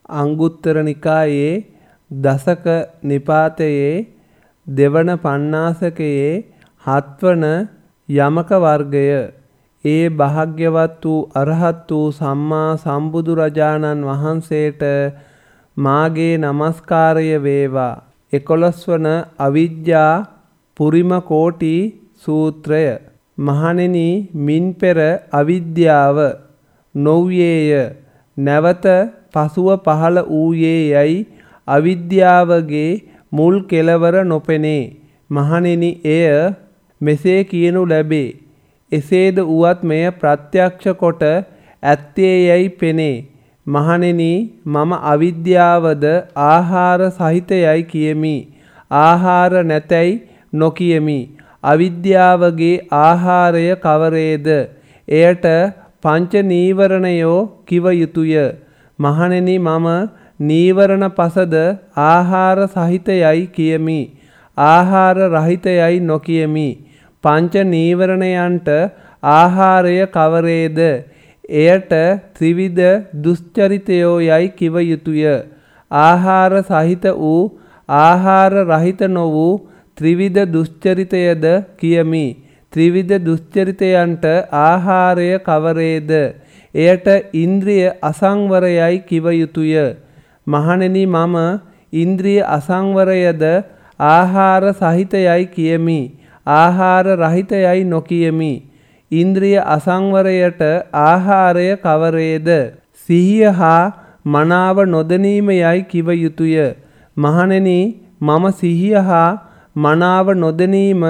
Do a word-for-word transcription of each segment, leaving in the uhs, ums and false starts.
අංගුත්තර නිකායේ දසක නිපාතයේ දෙවන පඤ්ඤාසකයේ හත්වන යමක වර්ගය. ඒ භාග්‍යවත් වූ අරහත් වූ සම්මා සම්බුදු රජාණන් වහන්සේට මාගේ නමස්කාරය වේවා. එකොළොස් වන අවිජ්ජා පුරිම කෝටි සූත්‍රය. මහණෙනි, මින් පෙර අවිද්‍යාව නොව්යේය, නැවත පසුව පහළ වූයේ යයි අවිද්‍යාවගේ මුල් කෙලවර නොපෙනේ. මහණෙනි, එය මෙසේ කියනු ලැබේ. එසේද වුවත් මෙය ප්‍රත්‍යක්ෂ කොට ඇත්තේ යයි පෙනේ. මහණෙනි, මම අවිද්‍යාවද ආහාර සහිතයයි කියමි. ආහාර නැතැයි නොකියමි. අවිද්‍යාවගේ ආහාරය කවරේද? එයට පංච නීවරණයෝ කිව යුතුය. මහණෙනි, මම නීවරණ පසද ආහාර සහිතයයි කියමි. ආහාර රහිතයයි නොකියමි. පංච නීවරණයන්ට ආහාරය කවරේද? එයට ත්‍රිවිධ දුස්චරිතයෝ යයි කිව යුතුය. ආහාර සහිත වූ ආහාර රහිත නො වූ ත්‍රිවිධ දුස්චරිතයද කියමි. ත්‍රිවිධ දුස්චරිතයන්ට ආහාරය කවරේද? එයට ඉන්ද්‍රිය අසංවරයයි කිව යුතුය. මහණෙනි, මම ඉන්ද්‍රිය අසංවරයද ආහාර සහිතයයි කියමි. ආහාර රහිතයයි නොකියමි. ඉන්ද්‍රිය අසංවරයට ආහාරය කවරේද? සිහිය හා මනාව නොදැනීමයයි කිව යුතුය. මහණෙනි, මම සිහිය හා මනාව නොදැනීම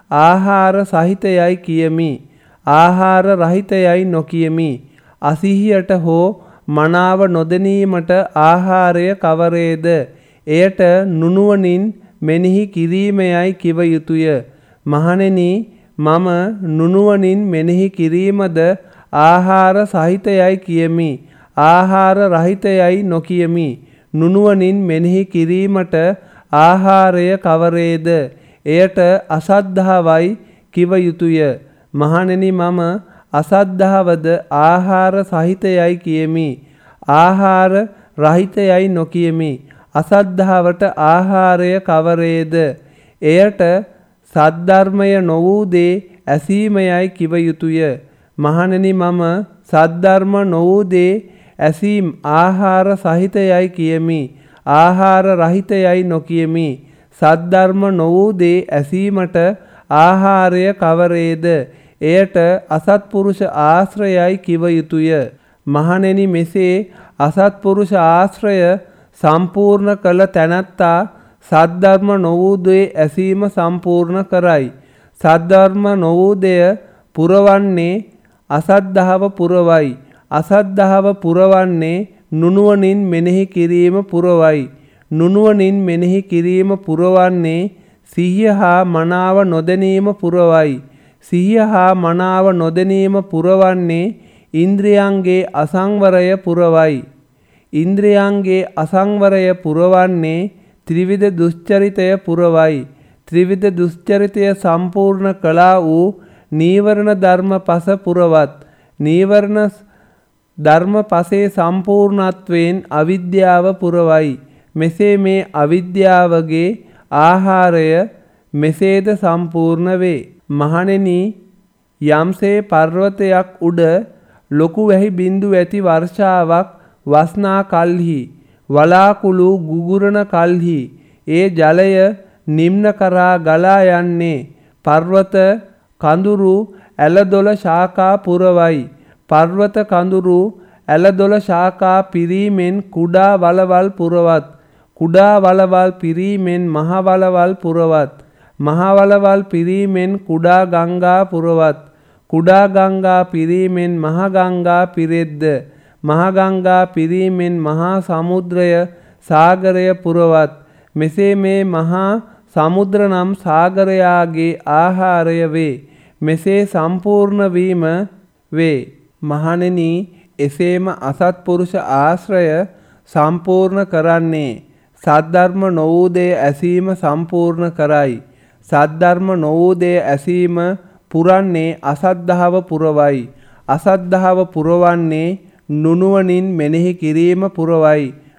ආහාර සහිතයයි කියමි. ආහාර රහිතයයි නොකියමි. අසිහියට හෝ මනාව නොදැනීමට ආහාරය කවරේද? එයට නුනුවණින් මෙනෙහි කිරීමයයි කිව යුතුය. මහණෙනි, මම නුනුවණින් මෙනෙහි කිරීමද ආහාර සහිතයයි කියමි. ආහාර රහිතයයි නොකියමි. නුනුවණින් මෙනෙහි කිරීමට ආහාරය කවරේද? එයට අසද්ධාවයි කිව යුතුය. මහණෙනි, මම අසද්ධාවද ආහාර සහිතයයි කියමි. ආහාර රහිතයයි නොකියමි. අසද්ධාවට ආහාරය කවරේද? එයට සද්ධර්මය නො වූ දේ ඇසීමයයි කිව යුතුය. මහණෙනි, මම සද්ධර්ම නො වූ දේ ඇසීම් ආහාර සහිතයයි කියමි. ආහාර රහිතයයි නොකියමි. සද්ධර්ම නො වූ දේ ඇසීමට ආහාරය කවරේද? එයට අසත්පුරුෂ ආශ්‍රයයි කිව යුතුය. මහණෙනි, මෙසේ අසත්පුරුෂ ආශ්‍රය සම්පූර්ණ කළ තැනැත්තා සද්ධර්ම නො වූ දේ ඇසීම සම්පූර්ණ කරයි. සද්ධර්ම නො වූ දෙය පුරවන්නේ අසද්ධාව පුරවයි. අසද්ධාව පුරවන්නේ නුනුවණින් මෙනෙහි කිරීම පුරවයි. නුනුවණින් මෙනෙහි කිරීම පුරවන්නේ සිහිය හා මනාව නොදැනීම පුරවයි. සිහිය හා මනාව නොදැනීම පුරවන්නේ ඉන්ද්‍රියන්ගේ අසංවරය පුරවයි. ඉන්ද්‍රියන්ගේ අසංවරය පුරවන්නේ ත්‍රිවිධ දුස්චරිතය පුරවයි. ත්‍රිවිධ දුස්චරිතය සම්පූර්ණ කළා වූ නීවරණ ධර්ම පස පුරවත්. නීවරණ ධර්ම පසේ සම්පූර්ණත්වයෙන් අවිද්‍යාව පුරවයි. මෙසේ මේ අවිද්‍යාවගේ ආහාරය මෙසේද සම්පූර්ණ වේ. මහණෙනි, යම්සේ පර්වතයක් උඩ ලොකු වැහි බිඳු ඇති වර්ෂාවක් වස්නා කල්හි, වලාකුළු ගුගුරන කල්හි ඒ ජලය නිම්න කරා ගලා යන්නේ පර්වත කඳුරු ඇලදොල ශාඛා පුරවයි. පර්වත කඳුරු ඇලදොල ශාඛා පිරීමෙන් කුඩා වලවල් පුරවත්. කුඩා වලවල් පිරීමෙන් මහ වලවල් පුරවත්. මහ වලවල් පිරීමෙන් කුඩා ගංගා පුරවත්. කුඩා ගංගා පිරීමෙන් මහ ගංගා පිරෙද්ද. මහ ගංගා පිරීමෙන් මහා සමුද්‍රය සාගරය පුරවත්. මෙසේ මේ මහා සමුද්‍ර නම් සාගරයාගේ ආහාරය වේ. මෙසේ සම්පූර්ණ වීම වේ. මහණෙනි, එසේම අසත්පුරුෂ ආශ්‍රය සම්පූර්ණ කරන්නේ සද්ධර්ම නො වූ දේ ඇසීම සම්පූර්ණ කරයි. සද්ධර්ම නො වූ දේ ඇසීම පුරන්නේ අසද්ධාව පුරවයි. අසද්ධාව පුරවන්නේ නුනුවණින් මෙනෙහි කිරීම පුරවයි.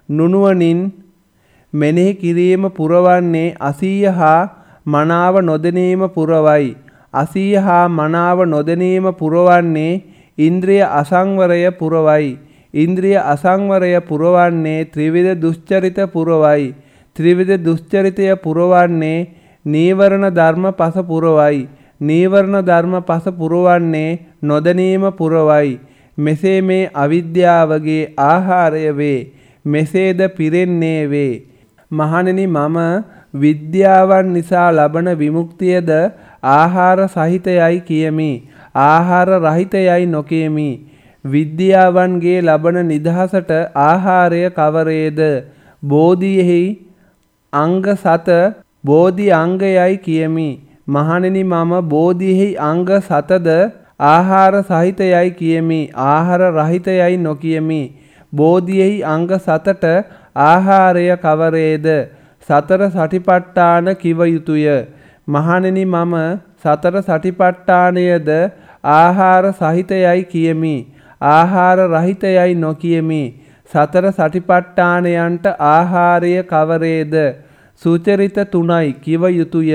නුනුවණින් මෙනෙහි කිරීම පුරවන්නේ අසීය හා මනාව නොදැනීම පුරවයි. අසීය හා මනාව නොදැනීම පුරවන්නේ ඉන්ද්‍රිය අසංවරය පුරවයි. ඉන්ද්‍රිය අසංවරය පුරවන්නේ ත්‍රිවිධ දුස්චරිත පුරවයි. ත්‍රිවිධ දුස්චරිතය පුරවන්නේ නීවරණ ධර්ම පස පුරවයි. නීවරණ ධර්ම පස පුරවන්නේ නොදැනීම පුරවයි. මෙසේ මේ අවිද්‍යාවගේ ආහාරය වේ. මෙසේද පිරෙන්නේ වේ. මහණෙනි මම විද්‍යාවන් නිසා ලබන විමුක්තියද ආහාර සහිතයයි කියමි. ආහාර රහිතයයි නොකියමි. විද්‍යාවන්ගේ ලබන නිදහසට ආහාරය කවරේද? බෝධියෙහි අංග සත බෝධි අංගයයි කියමි. මහණෙනි මම බෝධියෙහි අංග සතද ආහාර සහිතයයි කියමි. ආහාර රහිතයයි නොකියමි. බෝධියෙහි අංග සතට ආහාරය කවරේද? සතර සටිපට්ඨාන කිව යුතුය. මහණෙනි මම සතර සටිපට්ඨානයද ආහාර සහිතයයි කියමි. ආහාර රහිතයයි නොකියමි. සතර සටිපට්ඨානයන්ට ආහාරය කවරේද? සුචරිත තුනයි කිව යුතුය.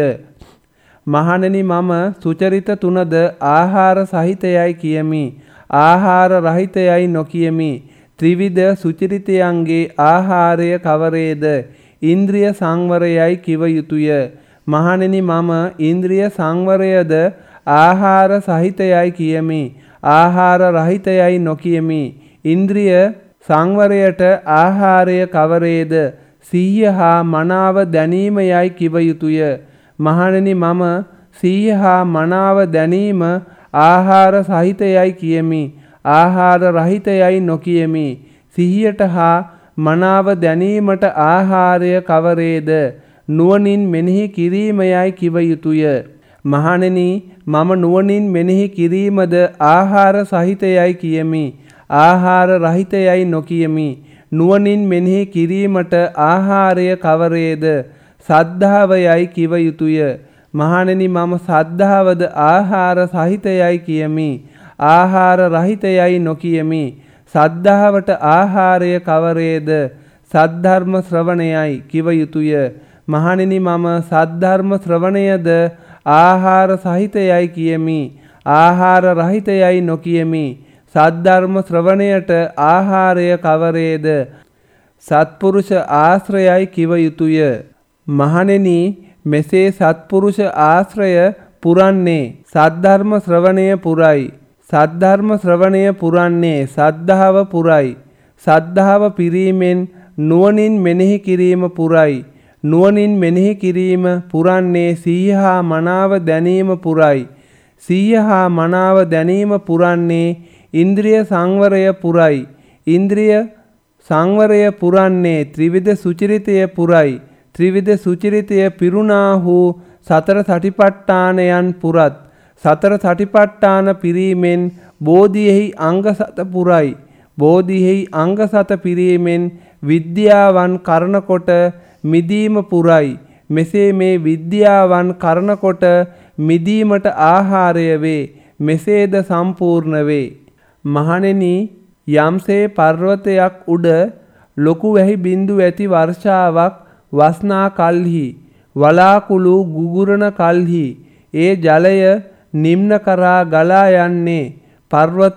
මහණෙනි මම සුචරිත තුනද ආහාර සහිතයයි කියමි. ආහාර රහිතයයි නොකියමි. ත්‍රිවිධ සුචරිතයන්ගේ ආහාරය කවරේද? ඉන්ද්‍රිය සංවරයයි කිව යුතුය. මහණෙනි මම ඉන්ද්‍රිය සංවරයද ආහාර සහිතයයි කියමි. ආහාර රහිතයයි නොකියමි. ඉන්ද්‍රිය සංවරයට ආහාරය කවරේද? සිහිය හා මනාව දැනීමයයි කිව යුතුය. මහණෙනි මම සිහිය හා මනාව දැනීම ආහාර සහිතයයි කියමි. ආහාර රහිතයයි නොකියමි. සිහියට හා මනාව දැනීමට ආහාරය කවරේද? නුවණින් මෙනෙහි කිරීමයයි කිව යුතුය. මහණෙනි මම නුවණින් මෙනෙහි කිරීමද ආහාර සහිතයයි කියමි. ආහාර රහිතයයි නොකියමි. නුවණින් මෙනෙහි කිරීමට ආහාරය කවරේද? සද්ධාවයයි කිව යුතුය. මහණෙනි මම සද්ධාවද ආහාර සහිතයයි කියමි. ආහාර රහිතයයි නොකියමි. සද්ධාවට ආහාරය කවරේද? සද්ධර්ම ශ්‍රවණයයි කිව යුතුය. මහණෙනි මම සද්ධර්ම ශ්‍රවණයද ආහාර සහිතයයි කියමි. ආහාර රහිතයයි නොකියමි. සද්ධර්ම ශ්‍රවණයට ආහාරය කවරේද? සත්පුරුෂ ආශ්‍රයයි කිව යුතුය. මහණෙනි මෙසේ සත්පුරුෂ ආශ්‍රය පුරන්නේ සද්ධර්ම ශ්‍රවණය පුරයි. සද්ධර්ම ශ්‍රවණය පුරන්නේ සද්ධාව පුරයි. සද්ධාව පිරීමෙන් නුවණින් මෙනෙහි කිරීම පුරයි. නුවණින් මෙනෙහි කිරීම පුරන්නේ සිහිය හා මනාව දැනීම පුරයි. සිහිය හා මනාව දැනීම පුරන්නේ ඉන්ද්‍රිය සංවරය පුරයි. ඉන්ද්‍රිය සංවරය පුරන්නේ ත්‍රිවිධ සුචරිතය පුරයි. ත්‍රිවිධ සුචරිතය පිරුණාහු සතර සටිපට්ඨානයන් පුරත්. සතර සටිපට්ඨාන පිරීමෙන් බෝධියෙහි අංග සත පුරයි. බෝධියෙහි අංග සත පිරීමෙන් විද්‍යාවන් කරනකොට මිදීම පුරයි. මෙසේ මේ විද්‍යාවන් කරනකොට මිදීමට ආහාරය වේ. මෙසේද සම්පූර්ණ වේ. මහණෙනි යම්සේ පර්වතයක් උඩ ලොකු වැහි බිඳු ඇති වර්ෂාවක් වස්නා කල්හි වලාකුළු ගුගුරන කල්හි ඒ ජලය නිම්න කරා ගලා යන්නේ පර්වත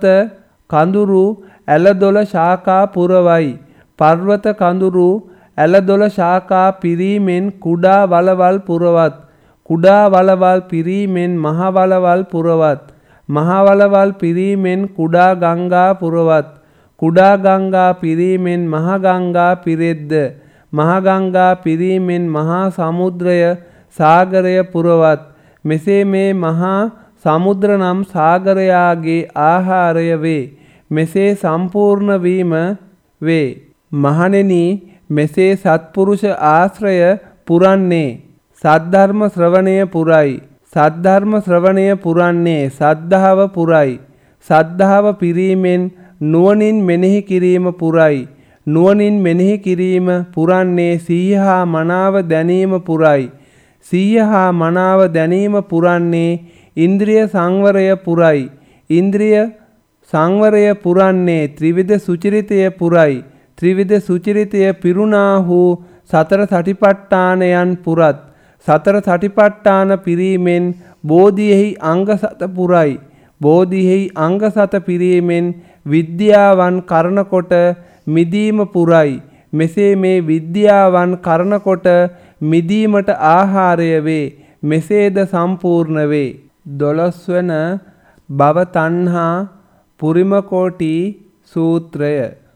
කඳුරු ඇලදොල ශාඛා පුරවයි. පර්වත කඳුරු ඇලදොල ශාඛා පිරීමෙන් කුඩා වලවල් පුරවත්. කුඩා වලවල් පිරීමෙන් මහ වලවල් පුරවත්. මහ වලවල් පිරීමෙන් කුඩා ගංගා පුරවත්. කුඩා ගංගා පිරීමෙන් මහ ගංගා පිරෙද්ද. මහ ගංගා පිරීමෙන් මහා සමුද්‍රය සාගරය පුරවත්. මෙසේ මේ මහා සමුද්‍ර නම් සාගරයාගේ ආහාරය වේ. මෙසේ සම්පූර්ණ වීම වේ. මහණෙනි මෙසේ සත්පුරුෂ ආශ්‍රය පුරන්නේ සද්ධර්ම ශ්‍රවණය පුරයි. සද්ධර්ම ශ්‍රවණය පුරන්නේ සද්ධාව පුරයි. සද්ධාව පිරීමෙන් නුවණින් මෙනෙහි කිරීම පුරයි. නුවණින් මෙනෙහි කිරීම පුරන්නේ සිහිය හා මනාව දැනීම පුරයි. සිහිය හා මනාව දැනීම පුරන්නේ ඉන්ද්‍රිය සංවරය පුරයි. ඉන්ද්‍රිය සංවරය පුරන්නේ ත්‍රිවිධ සුචරිතය පුරයි. ත්‍රිවිධ සුචරිතය පිරුණාහු සතර සටිපට්ඨානයන් පුරත්. සතර සටිපට්ඨාන පිරීමෙන් බෝධියෙහි අංග සත පුරයි. බෝධියෙහි අංග සත පිරීමෙන් විද්‍යාවන් කරනකොට මිදීම පුරයි. මෙසේ මේ විද්‍යාවන් කරනකොට මිදීමට ආහාරය වේ. මෙසේද සම්පූර්ණ වේ. දොළොස් වන භව තණ්හා පුරිම කෝටි සූත්‍රය.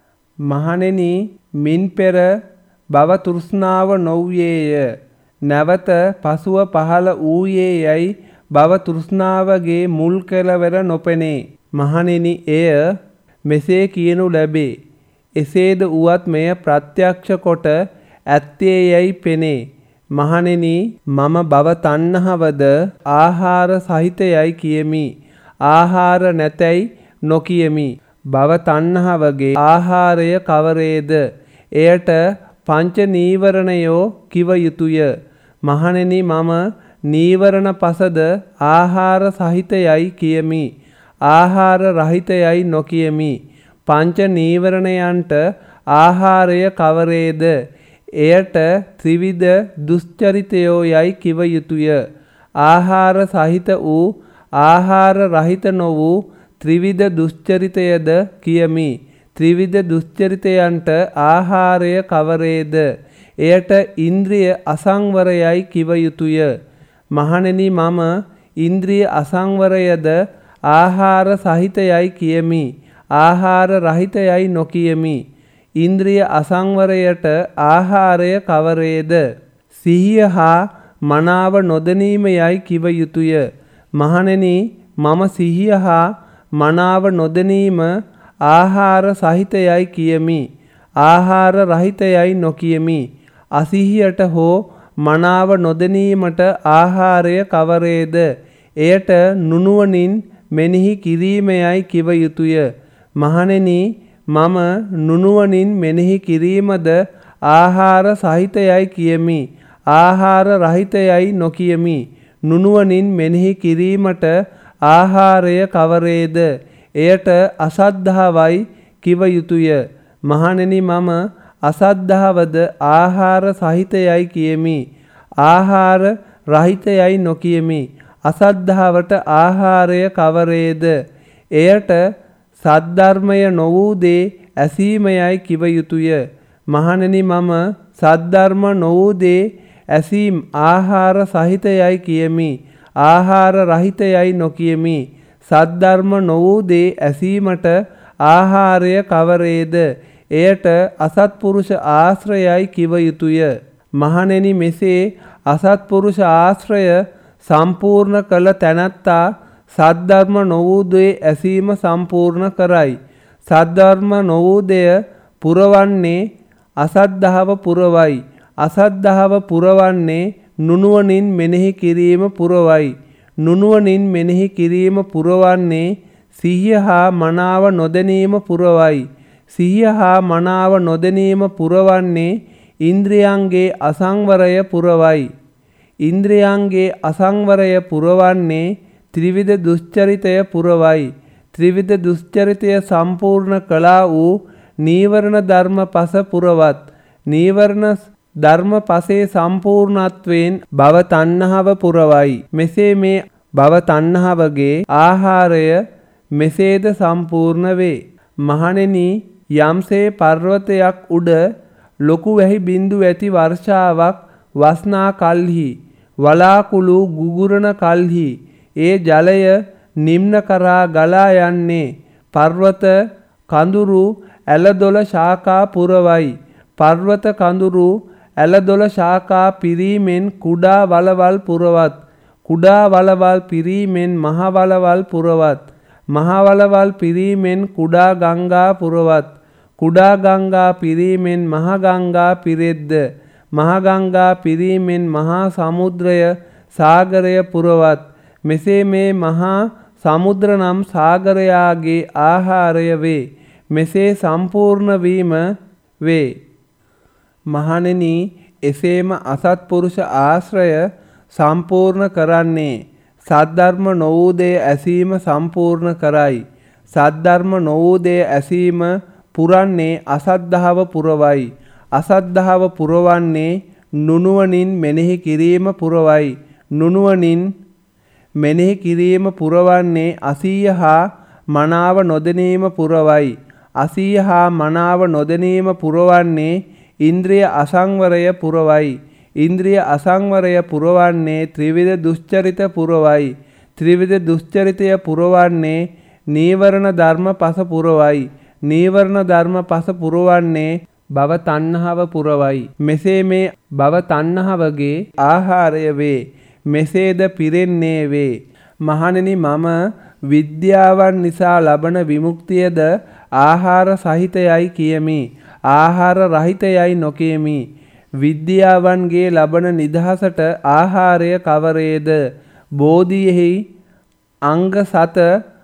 මහණෙනි, මින් පෙර භව තෘෂ්ණාව නොවූයේය. නැවත පසුව පහළ වූයේ යයි භව තෘෂ්ණාවගේ මුල් කෙළවර නොපෙනේ. මහණෙනි, එය මෙසේ කියනු ලැබේ. එසේද වුවත් මෙය ප්‍රත්‍යක්ෂ කොට ඇත්තේ යයි පෙනේ. මහණෙනි, මම භව තණ්හාවද ආහාර සහිතයයි කියමි. ආහාර නැතැයි නොකියමි. භව තණ්හාවගේ ආහාරය කවරේද? එයට පංච නීවරණයෝ කිව යුතුය. මහණෙනි, මම නීවරණ පසද ආහාර සහිතයයි කියමි. ආහාර රහිතයයි නොකියමි. පංච නීවරණයන්ට ආහාරය කවරේද? එයට ත්‍රිවිධ දුස්චරිතයෝ යයි කිව යුතුය. ආහාර සහිත වූ ආහාර රහිත නො වූ ත්‍රිවිධ දුස්චරිතයද කියමි. ත්‍රිවිධ දුස්චරිතයන්ට ආහාරය කවරේද? එයට ඉන්ද්‍රිය අසංවරයයි කිව යුතුය. මහණෙනි, මම ඉන්ද්‍රිය අසංවරයද ආහාර සහිතයයි කියමි. ආහාර රහිතයයි නොකියමි. ඉන්ද්‍රිය අසංවරයට ආහාරය කවරේද? සිහිය හා මනාව නොදැනීම යයි කිව යුතුය. මහණෙනි, මම සිහිය හා මනාව නොදැනීම ආහාර සහිතයයි කියමි. ආහාර රහිතයයි නොකියමි. අසිහියට හෝ මනාව නොදැනීමට ආහාරය කවරේද? එයට නුනුවණින් මෙනෙහි කිරීමයයි කිව යුතුය. මහණෙනි, මම නුනුවණින් මෙනෙහි කිරීමද ආහාර සහිතයයි කියමි. ආහාර රහිතයයි නොකියමි. නුනුවණින් මෙනෙහි කිරීමට ආහාරය කවරේද? එයට අසද්ධාවයි කිව යුතුය. මහණෙනි, මම අසද්ධාවද ආහාර සහිතයයි කියමි. ආහාර රහිතයයි නොකියමි. අසද්ධාවට ආහාරය කවරේද? එයට සද්ධර්මය නො වූ දේ ඇසීමයයි කිව යුතුය. මහණෙනි, මම සද්ධර්ම නො වූ දේ ඇසීම් ආහාර සහිතයයි කියමි. ආහාර රහිතයයි නොකියමි. සද්ධර්ම නො වූ දේ ඇසීමට ආහාරය කවරේද? එයට අසත්පුරුෂ ආශ්‍රයයි කිව යුතුය. මහණෙනි, මෙසේ අසත්පුරුෂ ආශ්‍රය සම්පූර්ණ කළ තැනැත්තා සද්ධර්ම නො වූ දේ ඇසීම සම්පූර්ණ කරයි. සද්ධර්ම නො වූ දෙය පුරවන්නේ අසද්ධාව පුරවයි. අසද්ධාව පුරවන්නේ නුනුවණින් මෙනෙහි කිරීම පුරවයි. නුනුවණින් මෙනෙහි කිරීම පුරවන්නේ සිහිය හා මනාව නොදැනීම පුරවයි. සිහිය හා මනාව නොදැනීම පුරවන්නේ ඉන්ද්‍රියන්ගේ අසංවරය පුරවයි. ඉන්ද්‍රියන්ගේ අසංවරය පුරවන්නේ ත්‍රිවිධ දුස්චරිතය පුරවයි. ත්‍රිවිධ දුස්චරිතය සම්පූර්ණ කළා වූ නීවරණ ධර්ම පස පුරවත්. නීවරණ ධර්ම පසේ සම්පූර්ණත්වයෙන් භව තණ්හාව පුරවයි. මෙසේ මේ භව තණ්හාවගේ ආහාරය මෙසේද සම්පූර්ණ වේ. මහණෙනි, යම්සේ පර්වතයක් උඩ ලොකු වැහි බිඳු ඇති වර්ෂාවක් වස්නා කල්හි වලාකුළු ගුගුරන කල්හි ඒ ජලය නිම්න කරා ගලා යන්නේ පර්වත කඳුරු ඇලදොල ශාඛා පුරවයි. පර්වත කඳුරු ඇලදොල ශාඛා පිරීමෙන් කුඩා වලවල් පුරවත්. කුඩා වලවල් පිරීමෙන් මහ වලවල් පුරවත්. මහ වලවල් පිරීමෙන් කුඩා ගංගා පුරවත්. කුඩා ගංගා පිරීමෙන් මහ ගංගා පිරෙද්ද. මහ ගංගා පිරීමෙන් මහා සමුද්‍රය සාගරය පුරවත්. මෙසේ මේ මහා සමුද්‍ර නම් සාගරයාගේ ආහාරය වේ. මෙසේ සම්පූර්ණ වීම වේ. මහණෙනි, එසේම අසත්පුරුෂ ආශ්‍රය සම්පූර්ණ කරන්නේ සද්ධර්ම නො වූ දේ ඇසීම සම්පූර්ණ කරයි. සද්ධර්ම නො වූ දේ ඇසීම පුරන්නේ අසද්ධාව පුරවයි. අසද්ධාව පුරවන්නේ නුනුවණින් මෙනෙහි කිරීම පුරවයි. නුනුවණින් මෙනෙහි කිරීම පුරවන්නේ අසීය හා මනාව නොදැනීම පුරවයි. අසීය හා මනාව නොදැනීම පුරවන්නේ ඉන්ද්‍රිය අසංවරය පුරවයි. ඉන්ද්‍රිය අසංවරය පුරවන්නේ ත්‍රිවිධ දුස්චරිත පුරවයි. ත්‍රිවිධ දුස්චරිතය පුරවන්නේ නීවරණ ධර්ම පස පුරවයි. නීවරණ ධර්ම පස පුරවන්නේ භව තණ්හාව පුරවයි. මෙසේ මේ භව තණ්හාවගේ ආහාරය වේ. මෙසේද පිරෙන්නේ වේ. මහණෙනි, මම විද්‍යාවන් නිසා ලබන විමුක්තියද ආහාර සහිතයයි කියමි. ආහාර රහිතයයි නොකියමි. විද්‍යාවන්ගේ ලබන නිදහසට ආහාරය කවරේද? බෝධියෙහි අංග සත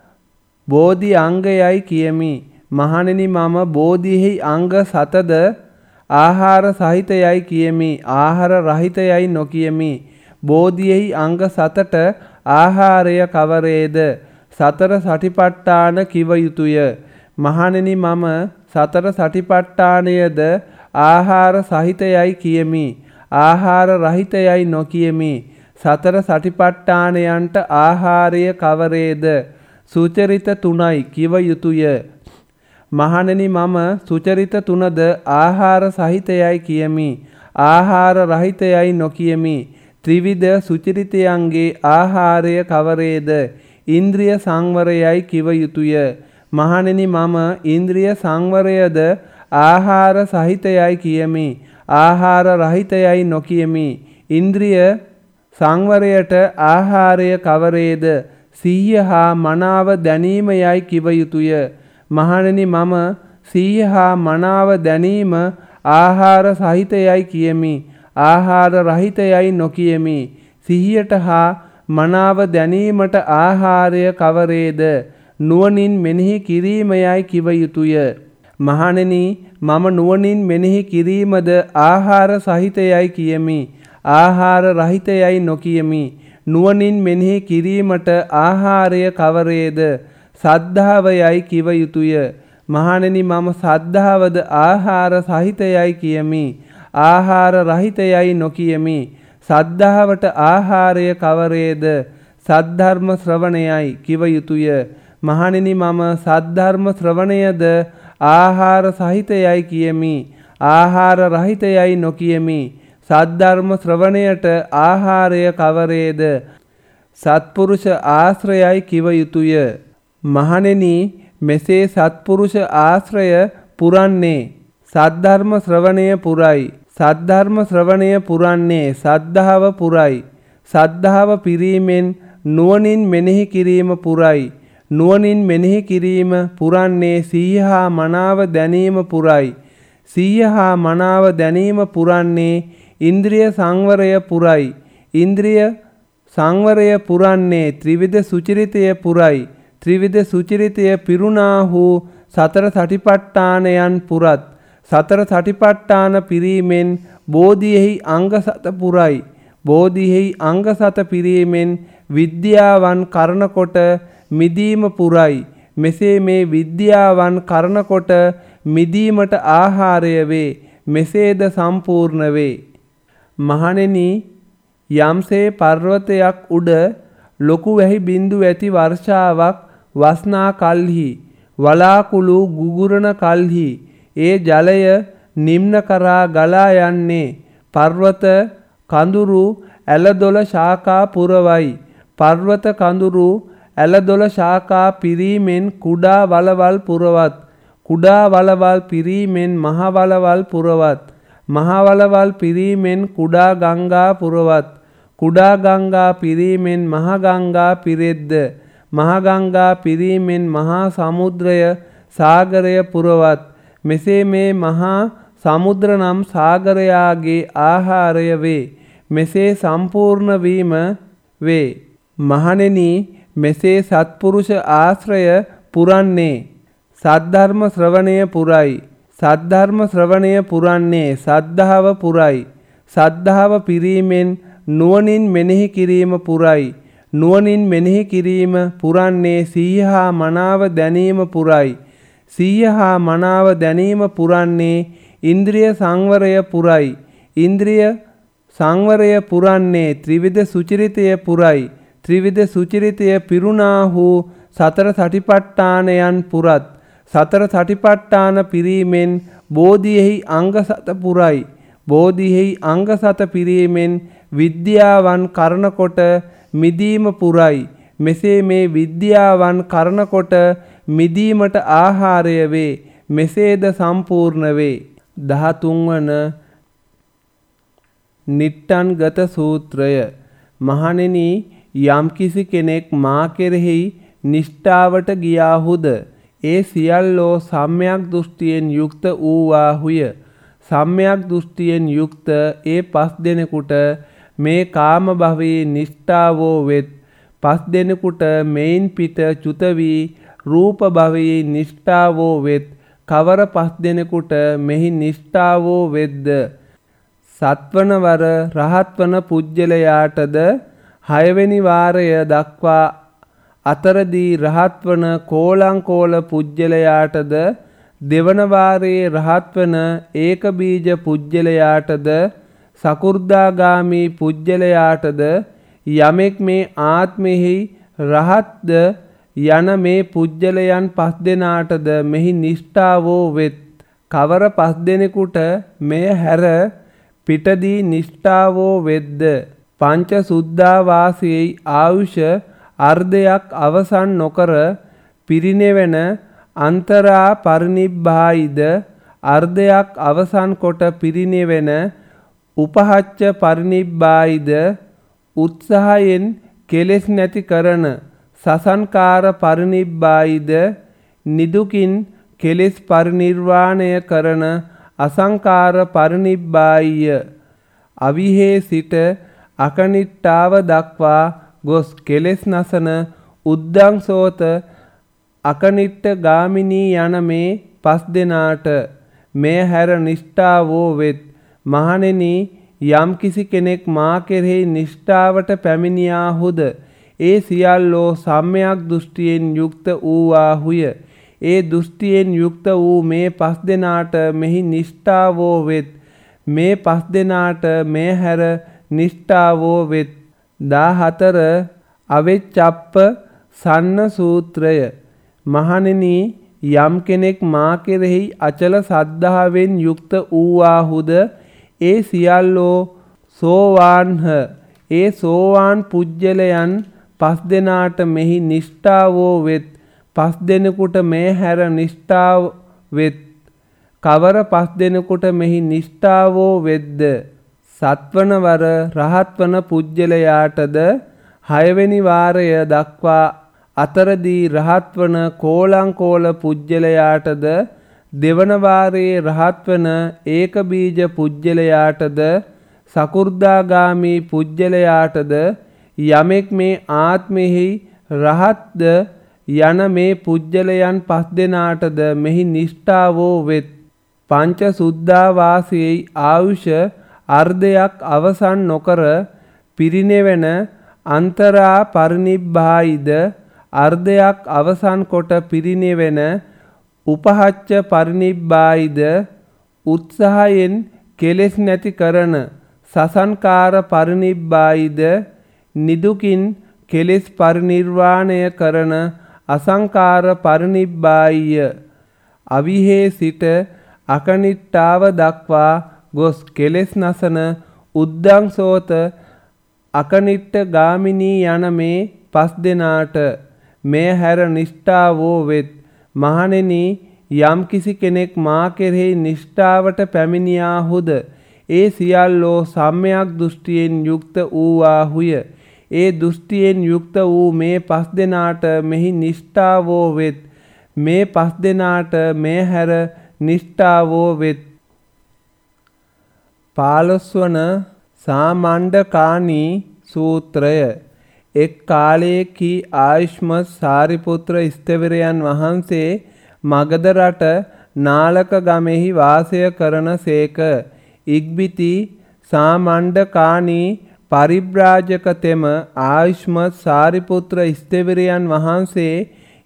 බෝධි අංගයයි කියමි. මහණෙනි, මම බෝධියෙහි අංග සතද ආහාර සහිතයයි කියමි. ආහාර රහිතයයි නොකියමි. බෝධියෙහි අංග සතට ආහාරය කවරේද? සතර සටිපට්ඨාන කිව යුතුය. මහණෙනි, මම සතර සටිපට්ඨානයද ආහාර සහිතයයි කියමි. ආහාර රහිතයයි නොකියමි. සතර සටිපට්ඨානයන්ට ආහාරය කවරේද? සුචරිත තුනයි කිව යුතුය. මහණෙනි, මම සුචරිත තුනද ආහාර සහිතයයි කියමි. ආහාර රහිතයයි නොකියමි. ත්‍රිවිධ සුචරිතයන්ගේ ආහාරය කවරේද? ඉන්ද්‍රිය සංවරයයි කිව යුතුය. මහණෙනි, මම ඉන්ද්‍රිය සංවරයද ආහාර සහිතයයි කියමි. ආහාර රහිතයයි නොකියමි. ඉන්ද්‍රිය සංවරයට ආහාරය කවරේද? සිහිය හා මනාව දැනීමයයි කිව යුතුය. මහණෙනි, මම සිහිය හා මනාව දැනීම ආහාර සහිතයයි කියමි. ආහාර රහිතයයි නොකියමි. සිහියට හා මනාව දැනීමට ආහාරය කවරේද? නුවණින් මෙනෙහි කිරීමයයි කිව යුතුය. මහණෙනි, මම නුවණින් මෙනෙහි කිරීමද ආහාර සහිතයයි කියමි. ආහාර රහිතයයි නොකියමි. නුවණින් මෙනෙහි කිරීමට ආහාරය කවරේද? සද්ධාවයයි කිව යුතුය. මහණෙනි, මම සද්ධාවද ආහාර සහිතයයි කියමි. ආහාර රහිතයයි නොකියමි. සද්ධාවට ආහාරය කවරේද? සද්ධර්ම ශ්‍රවණයයි කිව යුතුය. මහණෙනි, මම සද්ධර්ම ශ්‍රවණයද ආහාර සහිතයයි කියමි. ආහාර රහිතයයි නොකියමි. සද්ධර්ම ශ්‍රවණයට ආහාරය කවරේද? සත්පුරුෂ ආශ්‍රයයි කිව යුතුය. මහණෙනි, මෙසේ සත්පුරුෂ ආශ්‍රය පුරන්නේ සද්ධර්ම ශ්‍රවණය පුරයි. සද්ධර්ම ශ්‍රවණය පුරන්නේ සද්ධාව පුරයි. සද්ධාව පිරීමෙන් නුවණින් මෙනෙහි කිරීම පුරයි. නුවණින් මෙනෙහි කිරීම පුරන්නේ සිහිය හා මනාව දැනීම පුරයි. සිහිය හා මනාව දැනීම පුරන්නේ ඉන්ද්‍රිය සංවරය පුරයි. ඉන්ද්‍රිය සංවරය පුරන්නේ ත්‍රිවිධ සුචරිතය පුරයි. ත්‍රිවිධ සුචරිතය පිරුණාහු සතර සටිපට්ඨානයන් පුරත්. සතර සටිපට්ඨාන පිරීමෙන් බෝධියෙහි අංග සත පුරයි. බෝධියෙහි අංග සත පිරීමෙන් විද්‍යාවන් කරනකොට මිදීම පුරයි. මෙසේ මේ විද්‍යාවන් කරනකොට මිදීමට ආහාරය වේ. මෙසේද සම්පූර්ණ වේ. මහණෙනි, යම්සේ පර්වතයක් උඩ ලොකු වැහි බිඳු ඇති වර්ෂාවක් වස්නා කල්හි වලාකුළු ගුගුරන කල්හි ඒ ජලය නිම්න කරා ගලා යන්නේ පර්වත කඳුරු ඇලදොල ශාඛා පුරවයි. පර්වත කඳුරු ඇලදොල ශාඛා පිරීමෙන් කුඩා වලවල් පුරවත්. කුඩා වලවල් පිරීමෙන් මහ වලවල් පුරවත්. මහ වලවල් පිරීමෙන් කුඩා ගංගා පුරවත්. කුඩා ගංගා පිරීමෙන් මහ ගංගා පිරෙද්ද. මහ ගංගා පිරීමෙන් මහා සමුද්‍රය සාගරය පුරවත්. මෙසේ මේ මහා සමුද්‍ර නම් සාගරයාගේ ආහාරය වේ. මෙසේ සම්පූර්ණ වීම වේ. මහණෙනි, මෙසේ සත්පුරුෂ ආශ්‍රය පුරන්නේ සද්ධර්ම ශ්‍රවණය පුරයි. සද්ධර්ම ශ්‍රවණය පුරන්නේ සද්ධාව පුරයි. සද්ධාව පිරීමෙන් නුවණින් මෙනෙහි කිරීම පුරයි. නුවණින් මෙනෙහි කිරීම පුරන්නේ සිහිය හා මනාව දැනීම පුරයි. සිහිය හා මනාව දැනීම පුරන්නේ ඉන්ද්‍රිය සංවරය පුරයි. ඉන්ද්‍රිය සංවරය පුරන්නේ ත්‍රිවිධ සුචරිතය පුරයි. ත්‍රිවිධ සුචරිතය පිරුණාහු සතර සටිපට්ඨානයන් පුරත්. සතර සටිපට්ඨාන පිරීමෙන් බෝධියෙහි අංග සත පුරයි. බෝධියෙහි අංග සත පිරීමෙන් විද්‍යාවන් කරනකොට මිදීම පුරයි. මෙසේ මේ විද්‍යාවන් කරනකොට මිදීමට ආහාරය වේ. මෙසේද සම්පූර්ණ වේ. දහතුන් වන නිට්ටන්ගත සූත්‍රය. මහණෙනි, යම්කිසි කෙනෙක් මා කෙරෙහි නිෂ්ඨාවට ගියාහුද ඒ සියල්ලෝ සම්‍යක් දෘෂ්ටියෙන් යුක්ත වූවාහුය. සම්‍යක් දෘෂ්ටියෙන් යුක්ත ඒ පස් දෙනෙකුට මේ කාම භවයේ නිෂ්ඨාවෝ වෙත්. පස් දෙනෙකුට මෙයින් පිට චුත වී රූප භවයේ නිෂ්ඨාවෝ වෙත්. කවර පස් දෙනෙකුට මෙහි නිෂ්ඨාවෝ වෙද්ද? සත්වන වර රහත්වන පුජ්‍යලයාටද හයවෙනි වාරය දක්වා අතරදී රහත්වන කෝලංකෝල පුජ්‍යලයාටද දෙවන වාරයේ රහත්වන ඒක බීජ පුජ්‍යලයාටද සකු르දාගාමි පුජ්‍යලයාටද යමෙක් මේ ආත්මෙහි රහත්ද යන මේ පුජ්‍යලයන් පස් දෙනාටද මෙහි නිෂ්ඨාවෝ වෙත්. කවර පස් දෙනෙකුට මෙය හැර පිටදී නිෂ්ඨාවෝ වෙද්ද? පංච සුද්ධාවාසයේ ආයුෂ අර්ධයක් අවසන් නොකර පිරිනෙවෙන අන්තරා පරිනිබ්බායිද අර්ධයක් අවසන් කොට පිරිනෙවෙන උපහච්ච පරිනිබ්බායිද උත්සාහයෙන් කෙලෙස් නැති කරන සසංකාර පරිනිබ්බායිද නිදුකින් කෙලෙස් පරිනිර්වාණය කරන අසංකාර පරිනිබ්බායිය. අවිහේ සිට අකනිට්ඨාව දක්වා ගොස් කෙලෙස් නසන උද්දංසෝත අකනිට්ඨ ගාමිනී යන මේ පස් දෙනාට මෙය හැර නිෂ්ඨාවෝ වෙත්. මහණෙනි, යම් කිසි කෙනෙක් මා කෙරෙහි නිෂ්ඨාවට පැමිණියාහුද ඒ සියල්ලෝ සම්‍යක් දෘෂ්ටියෙන් යුක්ත වූවාහුය. ඒ දෘෂ්ටියෙන් යුක්ත වූ මේ පස් දෙනාට මෙහි නිෂ්ඨාවෝ වෙත්. මේ පස් දෙනාට මෙය හැර නිෂ්ඨාවෝ වෙත්. දාහතර අවෙච්චප්ප සන්න සූත්‍රය. මහණෙනි, යම් කෙනෙක් මා කෙරෙහි අචල සද්ධාවෙන් යුක්ත වූවාහුද ඒ සියල්ලෝ සෝවාන්හ. ඒ සෝවාන් පුජ්‍යලයන් පස් දෙනාට මෙහි නිෂ්ඨාවෝ වෙත්. පස් දෙනෙකුට මෙය හැර නිෂ්ඨාව වෙත්. කවර පස් දෙනෙකුට මෙහි නිෂ්ඨාවෝ වෙද්ද? සත්වන වර රහත්වන පුජ්‍යලයාටද හයවෙනි වාරය දක්වා අතරදී රහත්වන කෝලංකෝල පුජ්‍යලයාටද දෙවන වාරයේ රහත්වන ඒක බීජ පුජ්‍යලයාටද සකු르දාගාමි පුජ්‍යලයාටද යමෙක් මේ ආත්මෙහි රහත්ද යන මේ පුජ්‍යලයන් පස් දෙනාටද මෙහි නිෂ්ඨාවෝ වෙත්. පංච සුද්ධාවාසයේ ආයුෂ අර්ධයක් අවසන් නොකර පිරිනෙවෙන අන්තරා පරිනිබ්බායිද අර්ධයක් අවසන් කොට පිරිනෙවෙන උපහච්ච පරිනිබ්බායිද උත්සාහයෙන් කෙලෙස් නැති කරන සසංකාර පරිනිබ්බායිද නිදුකින් කෙලෙස් පරිනිර්වාණය කරන අසංකාර පරිනිබ්බායිය. අවිහේ සිට අකනිට්ඨාව දක්වා ගොස් කෙලෙස් නසන උද්දංසෝත අකනිට්ඨ ගාමිනී යන මේ පස් දෙනාට මෙය හැර නිෂ්ඨාවෝ වෙත්. මහණෙනි, යම් කිසි කෙනෙක් මා කෙරෙහි නිෂ්ඨාවට පැමිණියාහුද ඒ සියල්ලෝ සම්‍යක් දෘෂ්ටියෙන් යුක්ත වූවාහුය. ඒ දෘෂ්ටියෙන් යුක්ත වූ මේ පස් දෙනාට මෙහි නිෂ්ඨාවෝ වෙත්. මේ පස් දෙනාට මෙය හැර නිෂ්ඨාවෝ වෙත්. පාලොස්වන සාමණ්ඩකානී සූත්‍රය. එක් කාලයේකී ආයුෂ්මත් සාරිපුත්‍ර ස්ථවිරයන් වහන්සේ මගධ රට නාලක ගමෙහි වාසය කරන සේක. ඉක්බිති සාමණ්ඩකානී පරිබ්‍රාජක තෙම ආයුෂ්මත් සාරිපුත්‍ර ස්ථවිරයන් වහන්සේ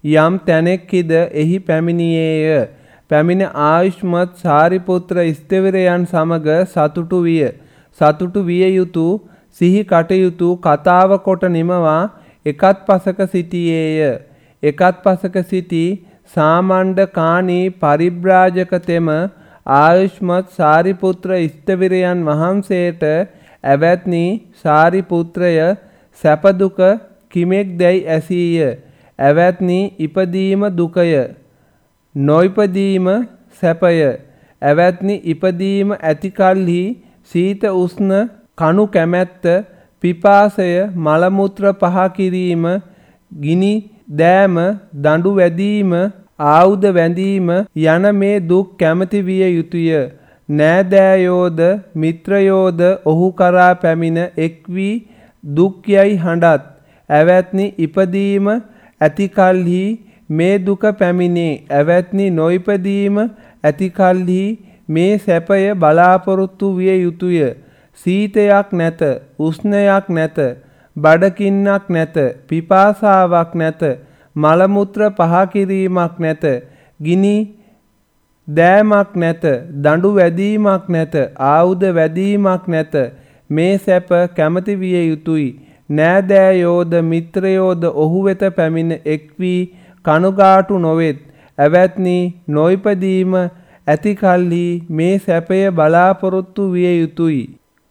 යම් තැනෙක්හිද එහි පැමිණියේය. පැමිණ ආයුෂ්මත් සාරිපුත්‍ර ස්ථවිරයන් සමග සතුටු විය. සතුටු විය යුතු සිහි කටයුතු කතාව කොට නිමවා එකත් පසක සිටියේය. එකත් පසක සිටි සාමණ්ඩ කාණී පරිබ්‍රාජකතෙම ආයුෂ්මත් සාරිපුත්‍ර ස්ථවිරයන් වහන්සේට ඇවැත්නි සාරිපුත්‍රය සැප දුක කිමෙක් දැයි ඇසීය. ඇවැත්නි ඉපදීම දුකය, නොයිපදීම සැපය. ඇවැත්නි ඉපදීම ඇති කල්හි සීත උෂ්ණ කණු කැමැත්ත, පිපාසය, මලමුත්‍ර පහ කිරීම, ගිනි දෑම, දඬු වැදීම, ආයුධ වැඳීම යන මේ දුක් කැමති විය යුතුය. නෑදෑයෝද මිත්‍රයෝද ඔහු කරා පැමිණ එක් වී දුක් යයි හඬත්. ඇවැත්නි ඉපදීම ඇති කල්හි මේ දුක පැමිණේ. ඇවැත්නි නොයිපදීම ඇති කල්හි මේ සැපය බලාපොරොත්තු විය යුතුය. සීතයක් නැත, උෂ්ණයක් නැත, බඩකින්නක් නැත, පිපාසාවක් නැත, මලමුත්‍ර පහ කිරීමක් නැත, ගිනි දෑමක් නැත, දඬු වැදීමක් නැත, ආයුධ වැදීමක් නැත. මේ සැප කැමති විය යුතුයි. නෑදෑයෝද මිත්‍රයෝද ඔහු වෙත පැමිණ එක් වී කනුගාටු නොවෙත්. ඇවැත්නි නොයිපදීම ඇති කල්හි මේ සැපය බලාපොරොත්තු විය යුතුයි.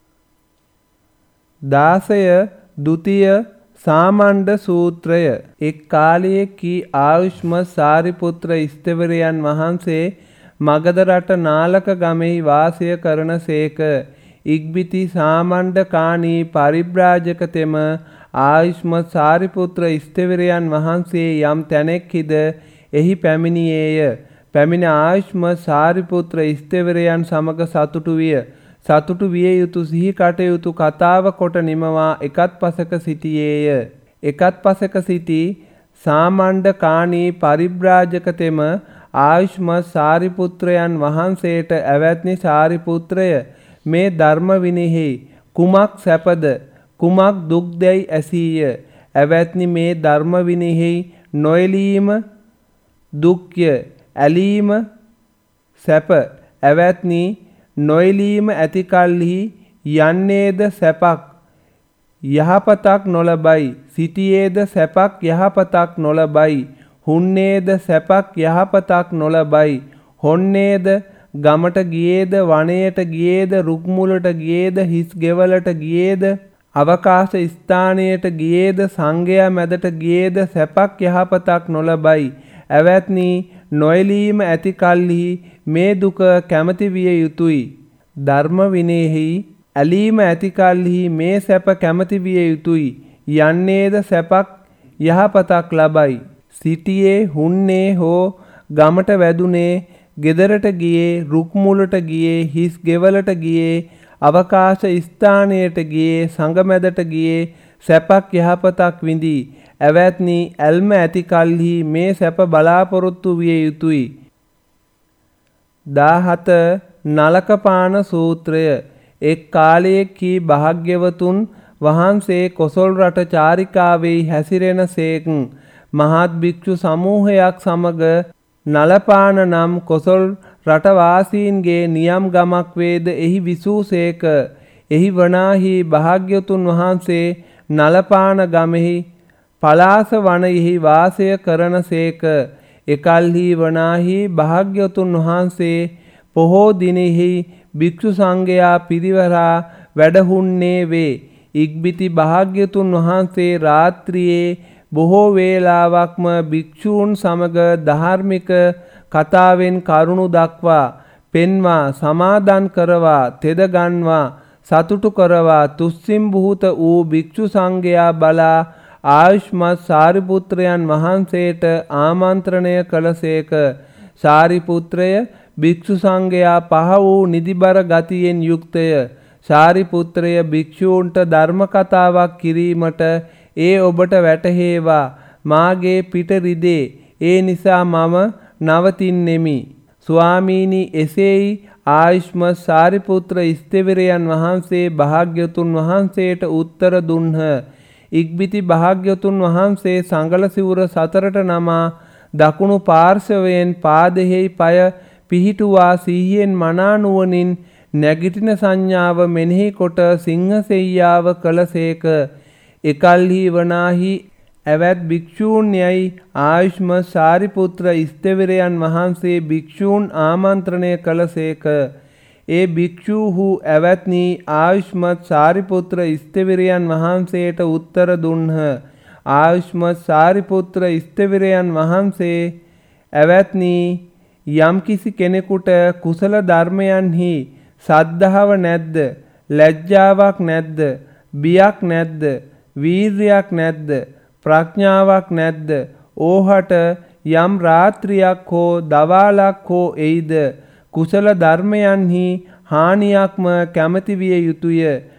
දාසය දුතිය සාමණ්ඩ සූත්‍රය. එක් කාලයකී ආයුෂ්ම සාරිපුත්‍ර ස්ථවිරයන් වහන්සේ මගධ රට නාලක ගමෙහි වාසය කරන සේක. ඉක්බිති සාමණ්ඩ කාණී පරිබ්‍රාජකතෙම ආයුෂ්ම සාරිපුත්‍ර ස්ථවිරයන් වහන්සේ යම් තැනෙක්හිද එහි පැමිණියේය. පැමිණ ආයුෂ්ම සාරිපුත්‍ර ස්ථවිරයන් සමග සතුටු විය. සතුටු විය යුතු සිහි කටයුතු කතාව කොට නිමවා එකත් පසක සිටියේය. එකත් පසක සිටි සාමණ්ඩ කාණී පරිබ්‍රාජකතෙම ආයුෂ්මත් සාරිපුත්‍රයන් වහන්සේට ඇවැත්නි සාරිපුත්‍රය, මේ ධර්ම විනයෙහි කුමක් සැපද කුමක් දුක්දැයි ඇසීය. ඇවැත්නි මේ ධර්ම විනයෙහි නොඇලීම දුක්ය, ඇලීම සැප. ඇවැත්නි නොඇලීම ඇති කල්හි යන්නේද සැපක් යහපතක් නොලබයි, සිටියේද සැපක් යහපතක් නොලබයි, හුන්නේද සැපක් යහපතක් නොලබයි, හොන්නේද ගමට ගියේද, වනයට ගියේද, රුක්මුලට ගියේද, හිස් ගෙවලට ගියේද, අවකාශ ස්ථානයට ගියේද, සංඝයා මැදට ගියේද සැපක් යහපතක් නොලබයි. ඇවැත්නි නොඇලීම ඇති කල්හි මේ දුක කැමති විය යුතුයි. ධර්ම විනයෙහි ඇලීම ඇති කල්හි මේ සැප කැමති විය යුතුයි. යන්නේද සැපක් යහපතක් ලබයි. සිටියේ හුන්නේ හෝ ගමට වැදුනේ, ගෙදරට ගියේ, රුක්මුලට ගියේ, හිස් ගෙවලට ගියේ, අවකාශ ස්ථානයට ගියේ, සංගමැදට ගියේ සැපක් යහපතක් විඳී. ඇවැත්නි ඇල්ම ඇති කල්හි මේ සැප බලාපොරොත්තු විය යුතුයි. දාහත නලකපාන සූත්‍රය. එක් කාලයකී භාග්‍යවතුන් වහන්සේ කොසොල් රට චාරිකාවෙහි හැසිරෙන සේක්. මහත් භික්ෂු සමූහයක් සමග නලපාන නම් කොසොල් රටවාසීන්ගේ නියම් ගමක් වේද එහි විසූ සේක. එහි වනාහි භාග්‍යවතුන් වහන්සේ නලපාන ගමෙහි පලාස වනයෙහි වාසය කරන සේක. එකල්හි වනාහි භාග්‍යවතුන් වහන්සේ පොහෝ දිනෙහි භික්ෂු සංඝයා පිරිවරා වැඩහුන්නේ වේ. ඉක්බිති භාග්‍යවතුන් වහන්සේ රාත්‍රියේ බොහෝ වේලාවක්ම භික්ෂූන් සමග ධාර්මික කතාවෙන් කරුණු දක්වා, පෙන්වා, සමාදන් කරවා, තෙද ගන්වා, සතුටු කරවා තුස්සිම් බුහුත වූ භික්ෂු සංඝයා බලා ආයුෂ්මත් සාරිපුත්‍රයන් වහන්සේට ආමන්ත්‍රණය කළසේක. සාරිපුත්‍රය භික්ෂු සංඝයා පහ වූ නිදිබර ගතියෙන් යුක්තය. සාරිපුත්‍රය භික්ෂූන්ට ධර්ම කතාවක් කිරීමට ඒ ඔබට වැටහේවා. මාගේ පිට රිදේ, ඒ නිසා මම නවතින්නෙමි. ස්වාමීනි, එසේයි ආයුෂ්මත් සාරිපුත්‍ර ස්ථවිරයන් වහන්සේ භාග්‍යවතුන් වහන්සේට උත්තර දුන්හ. ඉක්බිති භාග්‍යවතුන් වහන්සේ සංගල සිවුර සතරට නමා දකුණු පාර්ශවයෙන් පාදෙහි පය පිහිටුවා සිහියෙන් මනා නුවණින් නැගිටින සංඥාව මෙනෙහි කොට සිංහසෙයියාව කළසේක. එකල්හි වනාහි ඇවැත් භික්ෂූන් යයි ආයුෂ්මත් සාරිපුත්‍ර ස්ථවිරයන් වහන්සේ භික්ෂූන් ආමන්ත්‍රණය කළසේක. ඒ භික්ෂූහු ඇවැත්නි ආයුෂ්මත් සාරිපුත්‍ර ස්ථවිරයන් වහන්සේට උත්තර දුන්හ. ආයුෂ්මත් සාරිපුත්‍ර ස්ථවිරයන් වහන්සේ ඇවැත්නි යම්කිසි කෙනෙකුට කුසල ධර්මයන්හි සද්ධාව නැද්ද, ලැජ්ජාවක් නැද්ද, බියක් නැද්ද, වීර්යයක් නැද්ද, ප්‍රඥාවක් නැද්ද, ඕහට යම් රාත්‍රියක් හෝ දවාලක් හෝ එයිද කුසල ධර්මයන්හි හානියක්ම කැමති විය යුතුය,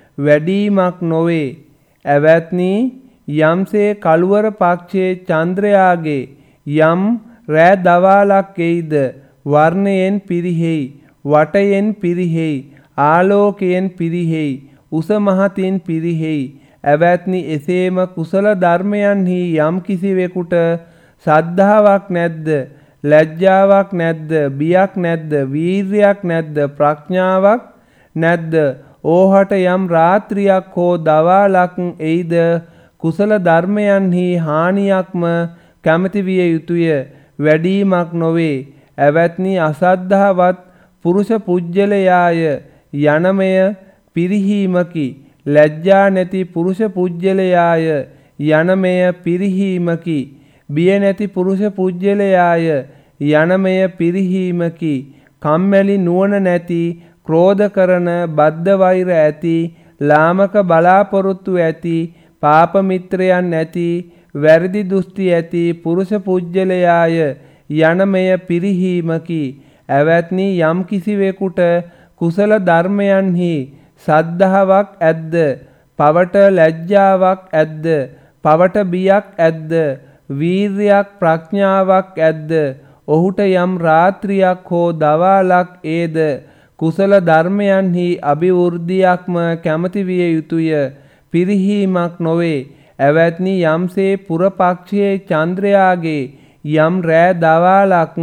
වැඩීමක් නොවේ. ඇවැත්නි යම්සේ කළුවර පක්ෂයේ චන්ද්‍රයාගේ යම් රෑ දවාලක් එයිද වර්ණයෙන් පිරිහෙයි, වටයෙන් පිරිහෙයි, ආලෝකයෙන් පිරිහෙයි, උස මහතින් පිරිහෙයි. ඇවැත්නි එසේම කුසල ධර්මයන්හි යම් කිසිවෙකුට සද්ධාාවක් නැද්ද, ලැජ්ජාවක් නැද්ද, බියක් නැද්ද, වීර්යයක් නැද්ද, ප්‍රඥාවක් නැද්ද, ඕහට යම් රාත්‍රියක් හෝ දවාලක් එයිද කුසල ධර්මයන්හි හානියක්ම කැමති විය යුතුය, වැඩීමක් නොවේ. ඇවැත්නි අසද්ධාවත් පුරුෂ පුජ්‍යලයාය යනමය පිරිහීමකි. ලැජ්ජා නැති පුරුෂ පුජ්‍යලයාය යනමය පිරිහීමකි. බිය නැති පුරුෂ පුජ්‍යලයාය යනමය පිරිහීමකි. කම්මැලි නුවණ නැති, ක්‍රෝධ කරන, බද්ධ වෛර ඇති, ලාමක බලාපොරොත්තු ඇති, පාප මිත්‍රයන් නැති, වැරදි දෘෂ්ටි ඇති පුරුෂ පුජ්‍යලයාය යනමය පිරිහීමකි. ඇවැත්නි යම් කිසිවෙකුට කුසල ධර්මයන්හි සද්ධාාවක් ඇද්ද, පවට ලැජ්ජාවක් ඇද්ද, පවට බියක් ඇද්ද, වීර්යයක් ප්‍රඥාවක් ඇද්ද, ඔහුට යම් රාත්‍රියක් හෝ දවාලක් ඒද කුසල ධර්මයන්හි අභිවෘද්ධියක්ම කැමති විය යුතුය, පිරිහීමක් නොවේ. ඇවැත්නි යම්සේ පුරපක්ෂයේ චන්ද්‍රයාගේ යම් රෑ දවාලක්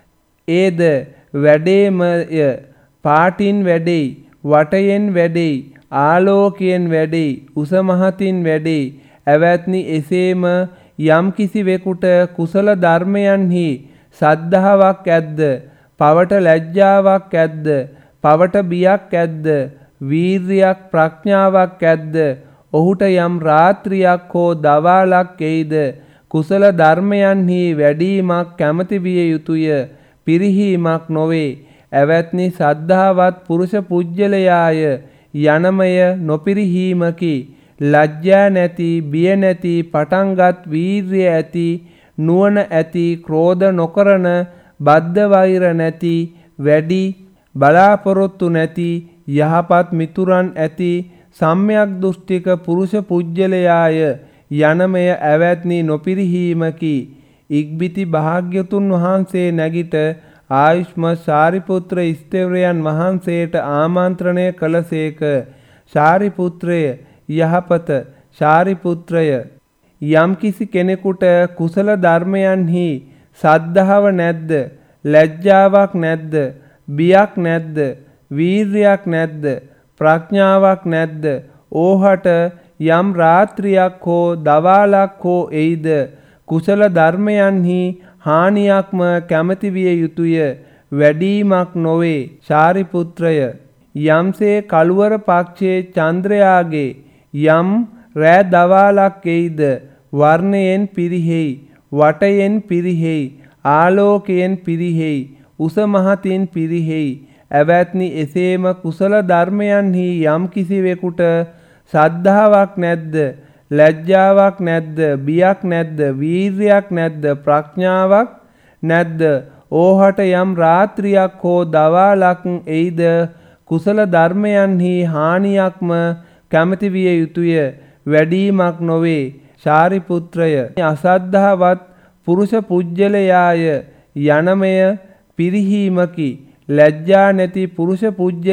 ඒද වැඩේමය, පාටින් වැඩෙයි, වටයෙන් වැඩෙයි, ආලෝකයෙන් වැඩෙයි, උස මහතින් වැඩෙයි. ඇවැත්නි එසේම යම් කිසිවෙකුට කුසල ධර්මයන්හි සද්ධාාවක් ඇද්ද, පවට ලැජ්ජාවක් ඇද්ද, පවට බියක් ඇද්ද, වීර්යයක් ප්‍රඥාවක් ඇද්ද, ඔහුට යම් රාත්‍රියක් හෝ දවාලක් එයිද කුසල ධර්මයන්හි වැඩීමක් කැමති විය යුතුය, පිරිහීමක් නොවේ. ඇවැත්නි සද්ධාවත් පුරුෂ පුජ්‍යලයාය යනමය නොපිරිහීමකි. ලැජ්ජා නැති, බිය නැති, පටන්ගත් වීර්ය ඇති, නුවණ ඇති, ක්‍රෝධ නොකරන, බද්ධ වෛර නැති, වැඩි බලාපොරොත්තු නැති, යහපත් මිතුරන් ඇති සම්‍යක් දෘෂ්ටික පුරුෂ පුජ්‍යලයාය යනමය ඇවැත්නි නොපිරිහීමකි. ඉක්බිති භාග්‍යතුන් වහන්සේ නැගිට ආයුෂ්මත් සාරිපුත්‍ර ස්ථවිරයන් වහන්සේට ආමන්ත්‍රණය කළසේක. සාරිපුත්‍රය, යහපත සාරිපුත්‍රය, යම්කිසි කෙනෙකුට කුසල ධර්මයන්හි සද්ධාව නැද්ද, ලැජ්ජාවක් නැද්ද, බියක් නැද්ද, වීර්යයක් නැද්ද, ප්‍රඥාවක් නැද්ද, ඕහට යම් රාත්‍රියක් හෝ දවාලක් හෝ එයිද කුසල ධර්මයන්හි හානියක්ම කැමති විය යුතුය, වැඩීමක් නොවේ. සාරිපුත්‍රය, යම්සේ කළුවර පක්ෂයේ චන්ද්‍රයාගේ යම් රෑ දවාලක් එයිද වර්ණයෙන් පිරිහෙයි, වටයෙන් පිරිහෙයි, ආලෝකයෙන් පිරිහෙයි, උස මහතින් පිරිහෙයි. ඇවැත්නි එසේම කුසල ධර්මයන්හි යම් කිසිවෙකුට සද්ධාාවක් නැද්ද, ලැජ්ජාවක් නැද්ද, බියක් නැද්ද, වීර්යයක් නැද්ද, ප්‍රඥාවක් නැද්ද, ඕහට යම් රාත්‍රියක් හෝ දවාලක් එයිද කුසල ධර්මයන්හි හානියක්ම කැමති විය යුතුය, වැඩීමක් නොවේ. සාරිපුත්‍රය, අසද්ධාවත් පුරුෂ පුජ්‍යලයාය යනමය පිරිහීමකි. ලැජ්ජා නැති පුරුෂ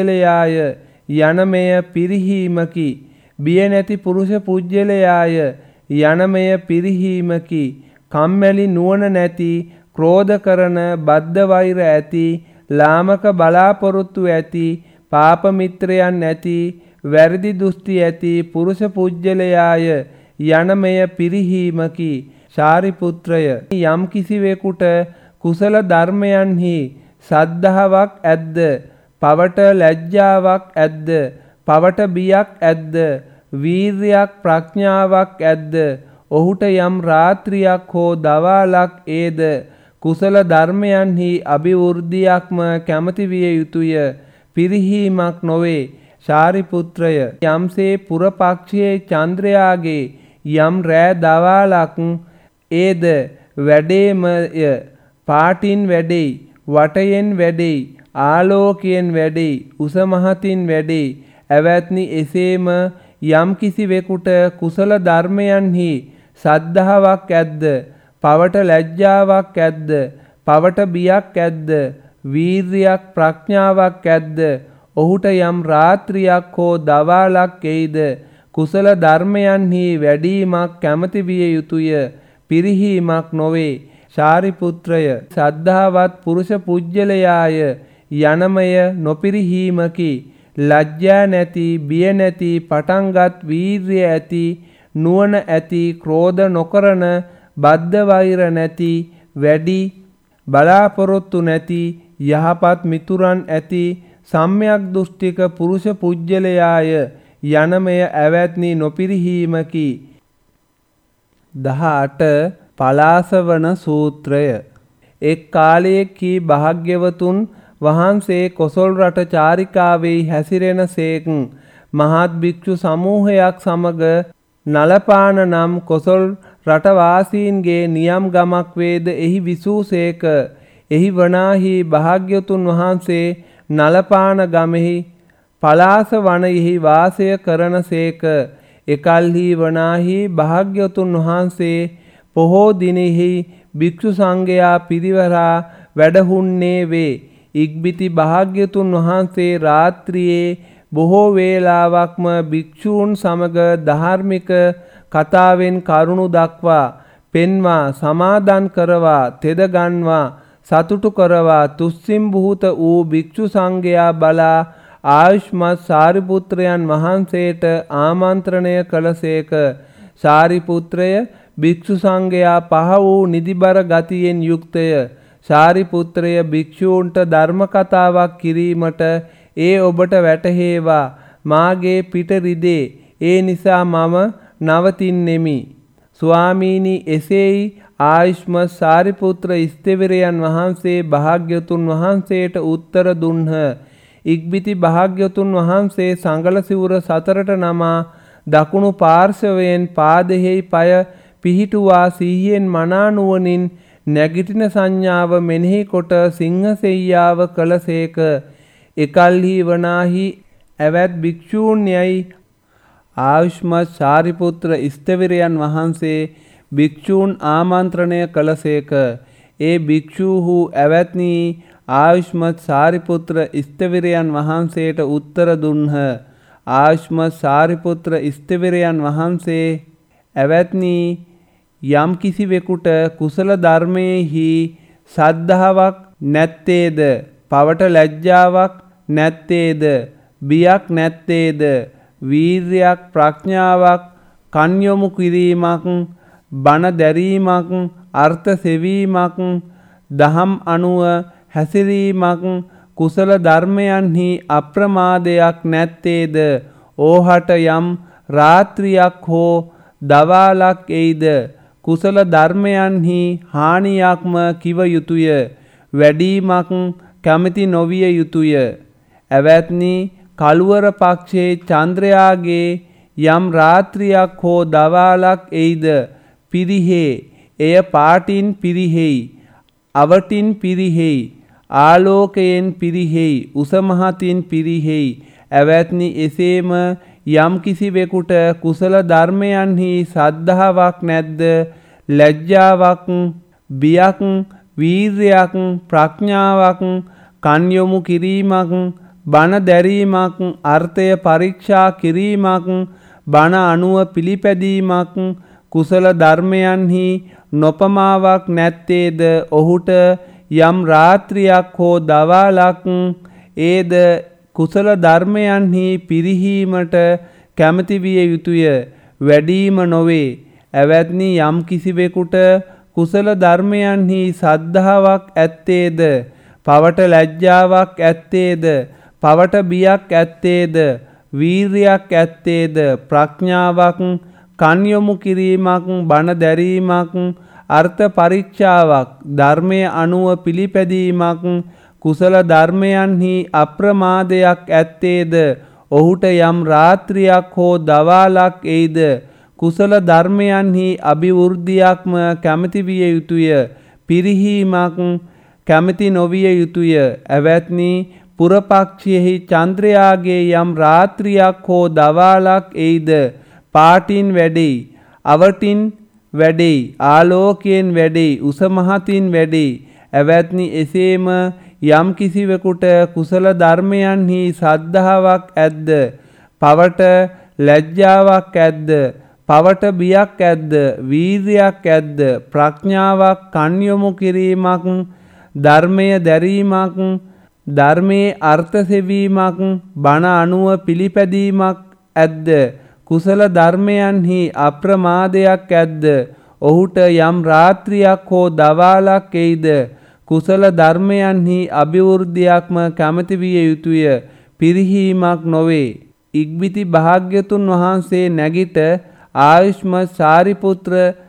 පුජ්‍යලයාය යනමය පිරිහීමකි. බිය නැති පුරුෂ පුජ්‍යලයාය යනමය පිරිහීමකි. කම්මැලි නුවණ නැති, ක්‍රෝධ කරන, බද්ධ වෛර ඇති, ලාමක බලාපොරොත්තු ඇති, පාප මිත්‍රයන් ඇති, වැරදි දෘෂ්ටි ඇති පුරුෂ පුජ්‍යලයාය යනමය පිරිහීමකි. සාරිපුත්‍රය, යම් කිසිවෙකුට කුසල ධර්මයන්හි සද්ධාාවක් ඇද්ද, පවට ලැජ්ජාවක් ඇද්ද, පවට බියක් ඇද්ද, වීර්යයක් ප්‍රඥාවක් ඇද්ද, ඔහුට යම් රාත්‍රියක් හෝ දවාලක් ඒද කුසල ධර්මයන්හි අභිවෘද්ධියක්ම කැමති විය යුතුය, පිරිහීමක් නොවේ. සාරිපුත්‍රය, යම්සේ පුරපක්ෂයේ චන්ද්‍රයාගේ යම් රෑ දවාලක් ඒද වැඩේමය, පාටින් වැඩෙයි, වටයෙන් වැඩෙයි, ආලෝකයෙන් වැඩෙයි, උස මහතින් වැඩෙයි. ඇවැත්නි, එසේම යම් කිසිවෙකුට කුසල ධර්මයන්හි සද්ධාාවක් ඇද්ද, පවට ලැජ්ජාවක් ඇද්ද, පවට බියක් ඇද්ද, වීර්යයක් ප්‍රඥාවක් ඇද්ද, ඔහුට යම් රාත්‍රියක් හෝ දවාලක් එයිද කුසල ධර්මයන්හි වැඩීමක් කැමති විය යුතුය, පිරිහීමක් නොවේ. සාරිපුත්‍රය, සද්ධාවත් පුරුෂ පුජ්‍යලයාය යනමය නොපිරිහීමකි. ලැජ්ජා නැති, බිය නැති, පටන්ගත් වීර්ය ඇති, නුවණ ඇති, ක්‍රෝධ නොකරන, බද්ධ වෛර නැති, වැඩි බලාපොරොත්තු නැති, යහපත් මිතුරන් ඇති, සම්‍යක් දෘෂ්ටික පුරුෂ පුජ්‍යලයාය යනමය ඇවැත්නි නොපිරිහීමකි. දහඅට. පලාසවන සූත්‍රය. එක් කාලයකි භාග්‍යවතුන් වහන්සේ කොසල් රට චාරිකාවෙහි හැසිරෙන සේක්. මහත් භික්ෂු සමූහයක් සමග නලපාන නම් කොසල් රටවාසීන්ගේ නියම් ගමක් වේද එහි විසූසේක. එහි වනාහි භාග්‍යවතුන් වහන්සේ නලපාන ගමෙහි පලාස වනයෙහි වාසය කරන සේක. එකල්හි වනාහි භාග්‍යවතුන් වහන්සේ පොහෝ දිනෙහි භික්ෂු සංඝයා පිරිවරා වැඩහුන්නේ වේ. ඉක්බිති භාග්‍යවතුන් වහන්සේ රාත්‍රියේ බොහෝ වේලාවක්ම භික්ෂූන් සමග ධාර්මික කතාවෙන් කරුණු දක්වා, පෙන්වා, සමාදන් කරවා, තෙද ගන්වා, සතුටු කරවා, තුස්සිම් බුහුත වූ භික්ෂු සංඝයා බලා ආයුෂ්මත් සාරිපුත්‍රයන් වහන්සේට ආමන්ත්‍රණය කළසේක. සාරිපුත්‍රය, භික්ෂු සංඝයා පහ වූ නිදිබර ගතියෙන් යුක්තය. සාරිපුත්‍රය, භික්ෂූන්ට ධර්ම කතාවක් කිරීමට ඒ ඔබට වැටහේවා. මාගේ පිට රිදේ, ඒ නිසා මම නවතින්නෙමි. ස්වාමීනි, එසේයි ආයුෂ්මත් සාරිපුත්‍ර ස්ථවිරයන් වහන්සේ භාග්‍යවතුන් වහන්සේට උත්තර දුන්හ. ඉක්බිති භාග්‍යවතුන් වහන්සේ සංගල සිවුර සතරට නමා දකුණු පාර්ශවයෙන් පාදෙහි පය පිහිටුවා සිහියෙන් මනා නුවණින් නැගිටින සංඥාව මෙනෙහි කොට සිංහසෙයියාව කළසේක. එකල්හි වනාහි ඇවැත් භික්ෂූන් යයි ආයුෂ්මත් සාරිපුත්‍ර ස්ථවිරයන් වහන්සේ භික්ෂූන් ආමන්ත්‍රණය කළසේක. ඒ භික්ෂූහු ඇවැත්නි ආයුෂ්මත් සාරිපුත්‍ර ස්ථවිරයන් වහන්සේට උත්තර දුන්හ. ආයුෂ්මත් සාරිපුත්‍ර ස්ථවිරයන් වහන්සේ ඇවැත්නි යම් කිසිවෙකුට කුසල ධර්මයෙහි සද්ධාාවක් නැත්තේද, පවට ලැජ්ජාවක් නැත්තේද, බියක් නැත්තේද, වීර්යයක් ප්‍රඥාවක්, කන් යොමු කිරීමක්, බණ දැරීමක්, අර්ථ සෙවීමක්, දහම් අනුව හැසිරීමක්, කුසල ධර්මයන්හි අප්‍රමාදයක් නැත්තේද, ඕහට යම් රාත්‍රියක් හෝ දවාලක් එයිද කුසල ධර්මයන්හි හානියක්ම කිව යුතුය, වැඩීමක් කැමති නොවිය යුතුය. ඇවැත්නි, කළුවර පක්ෂයේ චන්ද්‍රයාගේ යම් රාත්‍රියක් හෝ දවාලක් එයිද පිරිහේ, එය පාටින් පිරිහෙයි, අවටින් පිරිහෙයි, ආලෝකයෙන් පිරිහෙයි, උසමහතින් පිරිහෙයි. ඇවැත්නි, එසේම යම් කිසිවෙකුට කුසල ධර්මයන්හි සද්ධාාවක් නැද්ද, ලැජ්ජාවක්, බියක්, වීර්යයක්, ප්‍රඥාවක්, කන් යොමු කිරීමක්, බණ දැරීමක්, අර්ථය පරීක්ෂා කිරීමක්, බණ අනුව පිළිපැදීමක්, කුසල ධර්මයන්හි නොපමාවක් නැත්තේද ඔහුට යම් රාත්‍රියක් හෝ දවාලක් ඒද කුසල ධර්මයන්හි පිරිහීමට කැමති විය යුතුය, වැඩීම නොවේ. ඇවැත්නි යම් කිසිවෙකුට කුසල ධර්මයන්හි සද්ධාාවක් ඇත්තේද, පවට ලැජ්ජාවක් ඇත්තේද, පවට බියක් ඇත්තේද, වීර්යයක් ඇත්තේද, ප්‍රඥාවක්, කන් යොමු කිරීමක්, බණ දැරීමක්, අර්ථ පරීක්ෂාවක්, ධර්මය අනුව පිළිපැදීමක්, කුසල ධර්මයන්හි අප්‍රමාදයක් ඇත්තේද ඔහුට යම් රාත්‍රියක් හෝ දවාලක් එයිද කුසල ධර්මයන්හි අභිවෘද්ධියක්ම කැමති විය යුතුය, පිරිහීමක් කැමති නොවිය යුතුය. ඇවැත්නි පුරපක්ෂයෙහි චන්ද්‍රයාගේ යම් රාත්‍රියක් හෝ දවාලක් එයිද පාටින් වැඩෙයි, අවටින් වැඩෙයි, ආලෝකයෙන් වැඩෙයි, උස මහතින් වැඩෙයි. ඇවැත්නි එසේම යම් කිසිවෙකුට කුසල ධර්මයන්හි සද්ධාාවක් ඇද්ද, පවට ලැජ්ජාවක් ඇද්ද, පවට බියක් ඇද්ද, වීර්යයක් ඇද්ද, ප්‍රඥාවක්, කන් යොමු කිරීමක්, ධර්මය දැරීමක්, ධර්මයේ අර්ථ සෙවීමක්, බණ අනුව පිළිපැදීමක් ඇද්ද, කුසල ධර්මයන්හි අප්‍රමාදයක් ඇද්ද ඔහුට යම් රාත්‍රියක් හෝ දවාලක් එයිද කුසල ධර්මයන්හි අභිවෘද්ධියක්ම කැමති විය යුතුය, පිරිහීමක් නොවේ. ඉක්බිති භාග්‍යතුන් වහන්සේ නැගිට ආයුෂ්මත් සාරිපුත්‍ර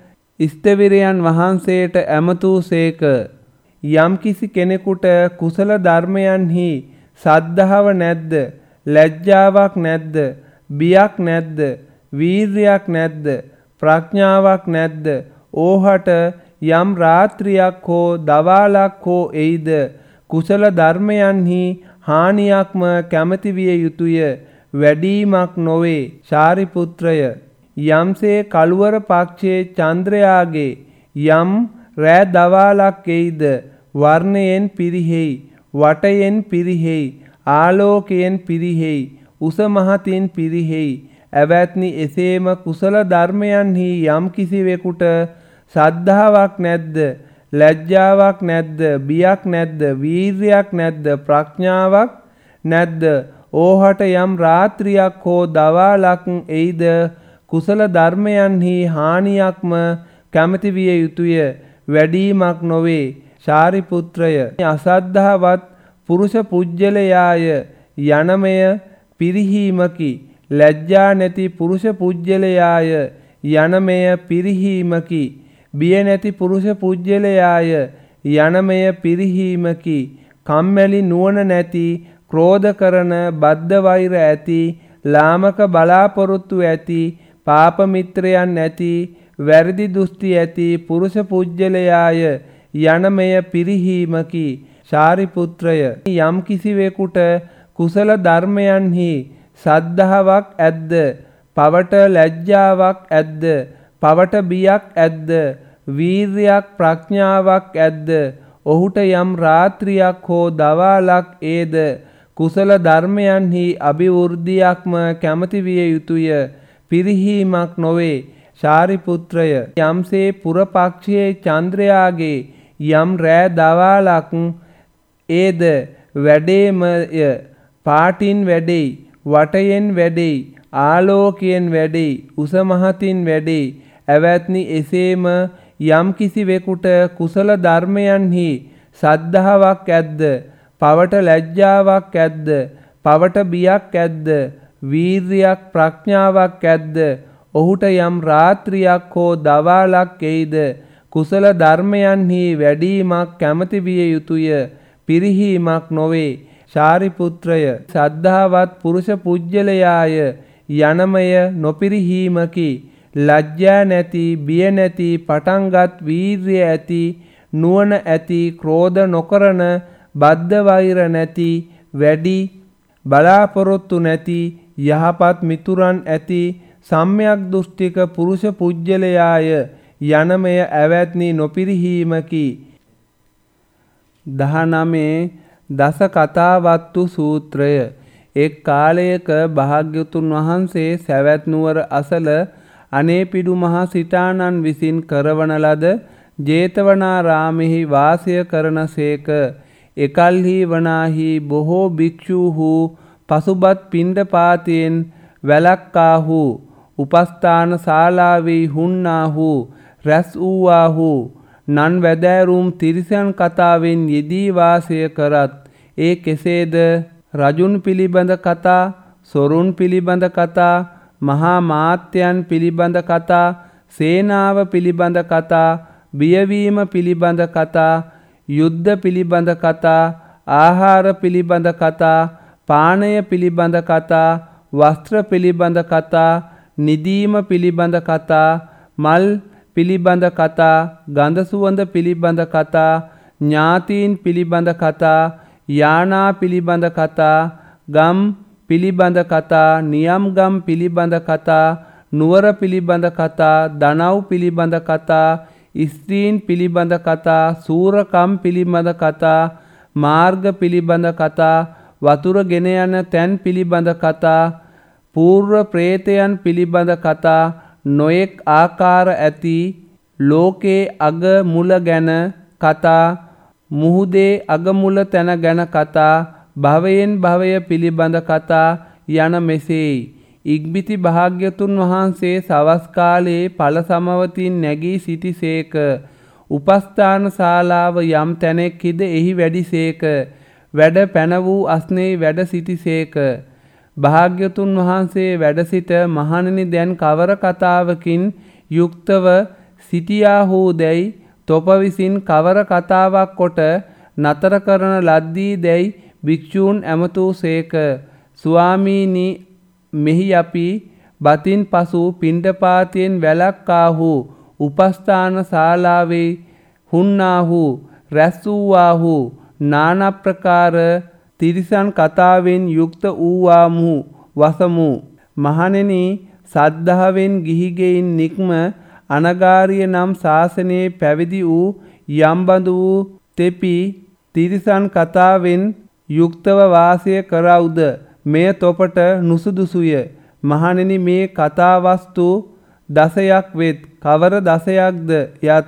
ස්ථවිරයන් වහන්සේට ඇමතූ සේක. යම් කිසි කෙනෙකුට කුසල ධර්මයන්හි සද්ධාව නැද්ද, ලැජ්ජාවක් නැද්ද, බියක් නැද්ද, වීර්යයක් නැද්ද, ප්‍රඥාවක් නැද්ද ඕහට යම් රාත්‍රියක් හෝ දවාලක් හෝ එයිද කුසල ධර්මයන්හි හානියක්ම කැමති විය යුතුය, වැඩීමක් නොවේ. ශාරිපුත්‍රය, යම්සේ කළුවර පක්ෂයේ චන්ද්‍රයාගේ යම් රෑ දවාලක් එයිද වර්ණයෙන් පිරිහෙයි, වටයෙන් පිරිහෙයි, ආලෝකයෙන් පිරිහෙයි, උස මහතින් පිරිහෙයි. ඇවැත්නි එසේම කුසල ධර්මයන්හි යම් කිසිවෙකුට සද්ධාාවක් නැද්ද, ලැජ්ජාවක් නැද්ද, බියක් නැද්ද, වීර්යයක් නැද්ද, ප්‍රඥාවක් නැද්ද ඕහට යම් රාත්‍රියක් හෝ දවාලක් එයිද කුසල ධර්මයන්හි හානියක්ම කැමති විය යුතුය, වැඩීමක් නොවේ. ශාරිපුත්‍රය, අසද්ධාවත් පුරුෂ පුජ්‍යලයාය යනමය පිරිහීමකි, ලැජ්ජා නැති පුරුෂ පුජ්‍යලයාය යනමය පිරිහීමකි, බිය නැති පුරුෂ පුජ්‍යලයාය යනමය පිරිහීමකි, කම්මැලි නුවණ නැති, ක්‍රෝධ කරන, බද්ධ වෛර ඇති, ලාමක බලාපොරොත්තු ඇති, පාප මිත්‍රයන් ඇති, වැරදි දෘෂ්ටි ඇති පුරුෂ පුජ්‍යලයාය යනමය පිරිහීමකි. ශාරිපුත්‍රය, යම් කිසිවෙකුට කුසල ධර්මයන්හි සද්ධාාවක් ඇද්ද, පවට ලැජ්ජාවක් ඇද්ද, පවට බියක් ඇද්ද, වීර්යයක්, ප්‍රඥාවක් ඇද්ද ඔහුට යම් රාත්‍රියක් හෝ දවාලක් ඒද කුසල ධර්මයන්හි අභිවෘද්ධියක්ම කැමති විය යුතුය, පිරිහීමක් නොවේ. ශාරිපුත්‍රය, යම්සේ පුරපක්ෂයේ චන්ද්‍රයාගේ යම් රෑ දවාලක් ඒද වැඩේමය, පාටින් වැඩෙයි, වටයෙන් වැඩෙයි, ආලෝකයෙන් වැඩෙයි, උස මහතින් වැඩෙයි. ඇවැත්නි එසේම යම් කිසිවෙකුට කුසල ධර්මයන්හි සද්ධාාවක් ඇද්ද, පවට ලැජ්ජාවක් ඇද්ද, පවට බියක් ඇද්ද, වීර්යයක්, ප්‍රඥාවක් ඇද්ද ඔහුට යම් රාත්‍රියක් හෝ දවාලක් එයිද කුසල ධර්මයන්හි වැඩීමක් කැමති විය යුතුය, පිරිහීමක් නොවේ. ශාරිපුත්‍රය, සද්ධාවත් පුරුෂ පුජ්‍යලයාය යනමය නොපිරිහීමකි, ලැජ්ජා නැති, බිය නැති, පටන්ගත් වීර්ය ඇති, නුවණ ඇති, ක්‍රෝධ නොකරන, බද්ධ වෛර නැති, වැඩි බලාපොරොත්තු නැති, යහපත් මිතුරන් ඇති, සම්‍යක් දෘෂ්ටික පුරුෂ පුජ්‍යලයාය යනමය ඇවැත්නි නොපිරිහීමකි. දහනවය දස කතාවත්තු සූත්‍රය. එක් කාලයක භාග්‍යවතුන් වහන්සේ සැවැත් නුවර අසල අනේපිඩු මහා සිටානන් විසින් කරවන ලද ජේතවනාරාමෙහි වාසය කරන සේක. එකල්හි වනාහි බොහෝ භික්ෂූහු පසුබත් පිණ්ඩපාතයෙන් වැළක්කාහු. උපස්ථාන ශාලාවෙහි හුන්නාහු. රැස් වූවාහු. නන් වැදෑරුම් තිරිසන් කතාවෙන් යෙදී වාසය කරත්. ඒ කෙසේද? රජුන් පිළිබඳ කතා, සොරුන් පිළිබඳ කතා, මහා මාත්‍යයන් පිළිබඳ කතා, සේනාව පිළිබඳ කතා, බියවීම පිළිබඳ කතා, යුද්ධ පිළිබඳ කතා, ආහාර පිළිබඳ කතා, පානය පිළිබඳ කතා, වස්ත්‍ර පිළිබඳ කතා, නිදීම පිළිබඳ කතා, මල් පිළිබඳ කතා, ගඳ සුවඳ පිළිබඳ කතා, ඥාතීන් පිළිබඳ කතා, යානා පිළිබඳ කතා, ගම් පිළිබඳ කතා, නියම් ගම් පිළිබඳ කතා, නුවර පිළිබඳ කතා, දනව් පිළිබඳ කතා, ස්ත්‍රීන් පිළිබඳ කතා, සූරකම් පිළිබඳ කතා, මාර්ග පිළිබඳ කතා, වතුර ගෙන යන තැන් පිළිබඳ කතා, పూర్ව ප්‍රේතයන් පිළිබඳ කතා, නොයෙක් ආකාර ඇති ලෝකේ අග මුල ගැන කතා, මුහුදේ අග මුල තැන ගැන කතා, භවයෙන් භවය පිළිබඳ කතා යන මෙසේයි. ඉක්බිති භාග්‍යතුන් වහන්සේ සවස් කාලයේ ඵල සමවතින් නැගී සිටිසේක. උපස්ථාන ශාලාව යම් තැනෙක්හිද එහි වැඩිසේක. වැඩ පැන වූ අස්නේ වැඩ සිටිසේක. භාග්‍යතුන් වහන්සේ වැඩ සිට මහණෙනි දැන් කවර කතාවකින් යුක්තව සිටියාහු දැයි තොප විසින් කවර කතාවක් කොට නතර කරන ලද්දී දැයි භික්ෂූන් ඇමතූසේක. ස්වාමීනි, මෙහි අපි බතින් පසු පිණ්ඩපාතයෙන් වැළක්කාහු. උපස්ථාන ශාලාවේ හුන්නාහු. රැස් වූවාහු. නානා ප්‍රකාර තිරිසන් කතාවෙන් යුක්ත වූවාමු වසමු. මහණෙනි, සද්ධාවෙන් ගිහිගෙයින් නික්ම අනගාරිය නම් ශාසනයේ පැවිදි වූ යම්බඳු වූ තෙපි තිරිසන් කතාවෙන් යුක්තව වාසය කරවුද මෙය තොපට නුසුදුසුය. මහණෙනි, මේ කතා වස්තු දසයක් වෙත්. කවර දසයක්ද යත්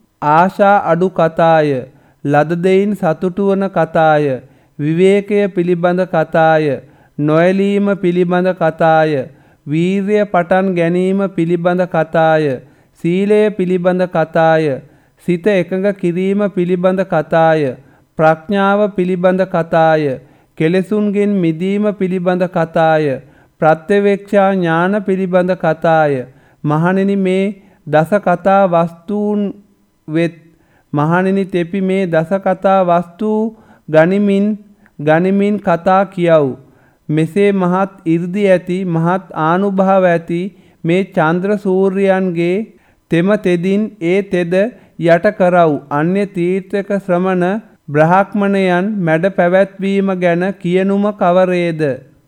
ආශා අඩු කතාය, ලද දෙයින් සතුටු වන කතාය, විවේකය පිළිබඳ කතාය, නොඇලීම පිළිබඳ කතාය, වීර්ය පටන් ගැනීම පිළිබඳ කතාය, සීලය පිළිබඳ කතාය, සිත එකඟ කිරීම පිළිබඳ කතාය, ප්‍රඥාව පිළිබඳ කතාය, කෙලෙසුන්ගෙන් මිදීම පිළිබඳ කතාය, ප්‍රත්‍යවේක්ෂා ඥාන පිළිබඳ කතාය. මහණෙනි, මේ දස කතා වස්තුන් වෙත්. මහණෙනි, තෙපි මේ දස කතා වස්තු ගනිමින් ගනිමින් කතා කියව්. මෙසේ මහත් 이르දි ඇති මහත් ආනුභාව ඇති මේ චන්ද්‍ර සූර්යයන්ගේ තෙම තෙදින් ඒ තෙද යට කරව්. අන්‍ය තීර්ථක ශ්‍රමණ බ්‍රාහ්මණයන් මැඩ පැවැත්වීම ගැන කියනුම කවරේද?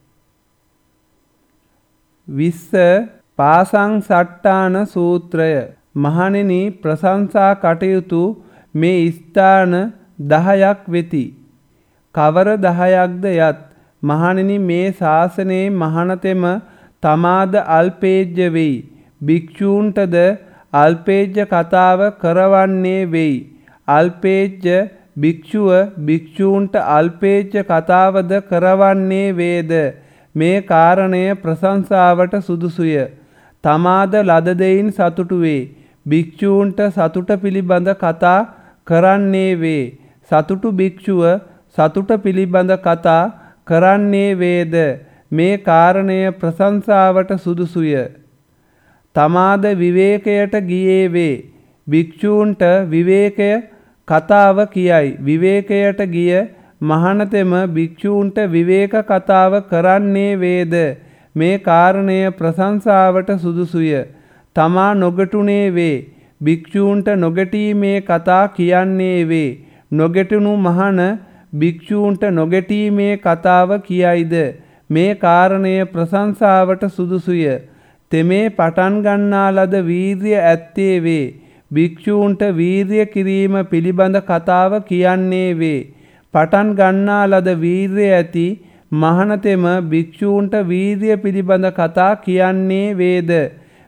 විස්ස පාසංසට්ඨාන සූත්‍රය. මහණෙනි, ප්‍රශංසා කටයුතු මේ ස්ථාන දහයක් වෙති. කවර දහයක්ද යත් මහණෙනි, මේ ශාසනයේ මහණතෙම තමාද අල්පේජ්‍ය වෙයි. භික්ෂූන්ටද අල්පේජ්‍ය කතාව කරවන්නේ වෙයි. අල්පේජ්‍ය භික්ෂුව භික්ෂූන්ට අල්පේජ්‍ය කතාවද කරවන්නේ වේද. මේ කාරණය ප්‍රශංසාවට සුදුසුය. තමාද ලද දෙයින් සතුටු වේ. භික්ෂූන්ට සතුට පිළිබඳ කතා කරන්නේ වේ. සතුටු භික්ෂුව සතුට පිළිබඳ කතා කරන්නේ වේද. මේ කාරණය ප්‍රශංසාවට සුදුසුය. තමාද විවේකයට ගියේ වේ. භික්ෂූන්ට විවේකය කතාව කියයි. විවේකයට ගිය මහණතෙම භික්ෂූන්ට විවේක කතාව කරන්නේ වේද. මේ කාරණය ප්‍රශංසාවට සුදුසුය. තමා නොගැටුනේ වේ. භික්ෂූන්ට නොගැටීමේ කතා කියන්නේ වේ. නොගැටුණු මහණ භික්ෂූන්ට නොගැටීමේ කතාව කියයිද. මේ කාරණය ප්‍රශංසාවට සුදුසුය. තෙමේ පටන් ගන්නා ලද වීර්ය ඇත්තේ වේ. භික්ෂූන්ට වීර්ය කිරීම පිළිබඳ කතාව කියන්නේ වේ. පටන් ගන්නා ලද වීර්ය ඇති මහණතෙම භික්ෂූන්ට වීර්ය පිළිබඳ කතා කියන්නේ වේද.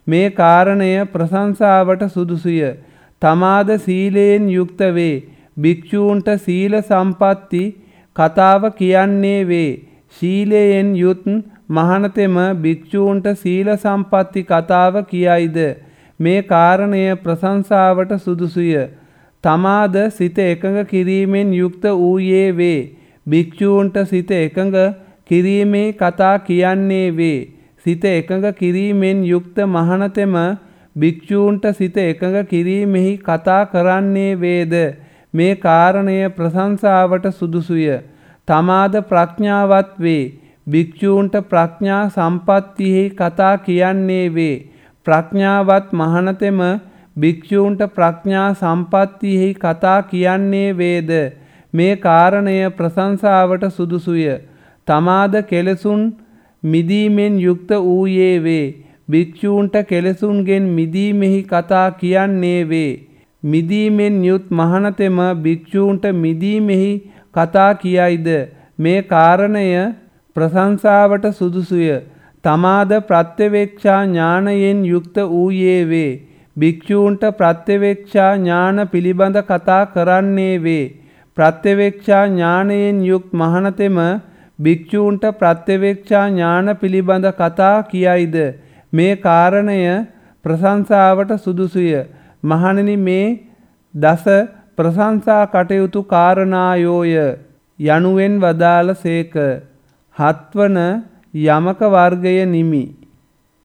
මේ කාරණය ප්‍රශංසාවට සුදුසුය. තමාද සීලයෙන් යුක්ත වේ. භික්ෂූන්ට සීල සම්පatti කතාව කියන්නේ වේ. ශීලයෙන් යුත් මහණතෙම භික්ෂූන්ට සීල සම්පatti කතාව කියයිද. මේ කාරණය ප්‍රශංසාවට සුදුසුය. තමාද සිත එකඟ කිරීමෙන් යුක්ත වූයේ වේ. භික්ෂූන්ට සිත එකඟ කිරීමේ කතා කියන්නේ වේ. සිත එකඟ කිරීමෙන් යුක්ත මහණතෙම භික්ෂූන්ට සිත එකඟ කිරීමෙහි කතා කරන්නේ වේද. මේ කාරණය ප්‍රශංසාවට සුදුසුය. තමාද ප්‍රඥාවත් වේ. භික්ෂූන්ට ප්‍රඥා සම්පත්තියෙහි කතා කියන්නේ වේ. ප්‍රඥාවත් මහණතෙම භික්ෂූන්ට ප්‍රඥා සම්පත්තියෙහි කතා කියන්නේ වේද. මේ කාරණය ප්‍රශංසාවට සුදුසුය. තමාද කෙලෙසුන් මිදීමෙන් යුක්ත වූයේ වේ. භික්ෂූන්ට කෙලෙසුන්ගෙන් මිදීමෙහි කතා කියන්නේ වේ. මිදීමෙන් යුත් මහණතෙම භික්ෂූන්ට මිදීමෙහි කතා කියයිද. මේ කාරණය ප්‍රශංසාවට සුදුසුය. තමාද ප්‍රත්‍යවේක්ෂා ඥානයෙන් යුක්ත වූයේ වේ. භික්ෂූන්ට ප්‍රත්‍යවේක්ෂා ඥාන පිළිබඳ කතා කරන්නේ වේ. ප්‍රත්‍යවේක්ෂා ඥානයෙන් යුක්ත මහණතෙම භික්ෂූන්ට ප්‍රත්‍යවේක්ෂා ඥාන පිළිබඳ කතා කියයිද. මේ කාරණය ප්‍රශංසාවට සුදුසුය. මහණෙනි, මේ දස ප්‍රශංසා කටයුතු කාරණායෝය යනුවෙන් වදාළ සේක. හත්වන යමක වර්ගය නිමි.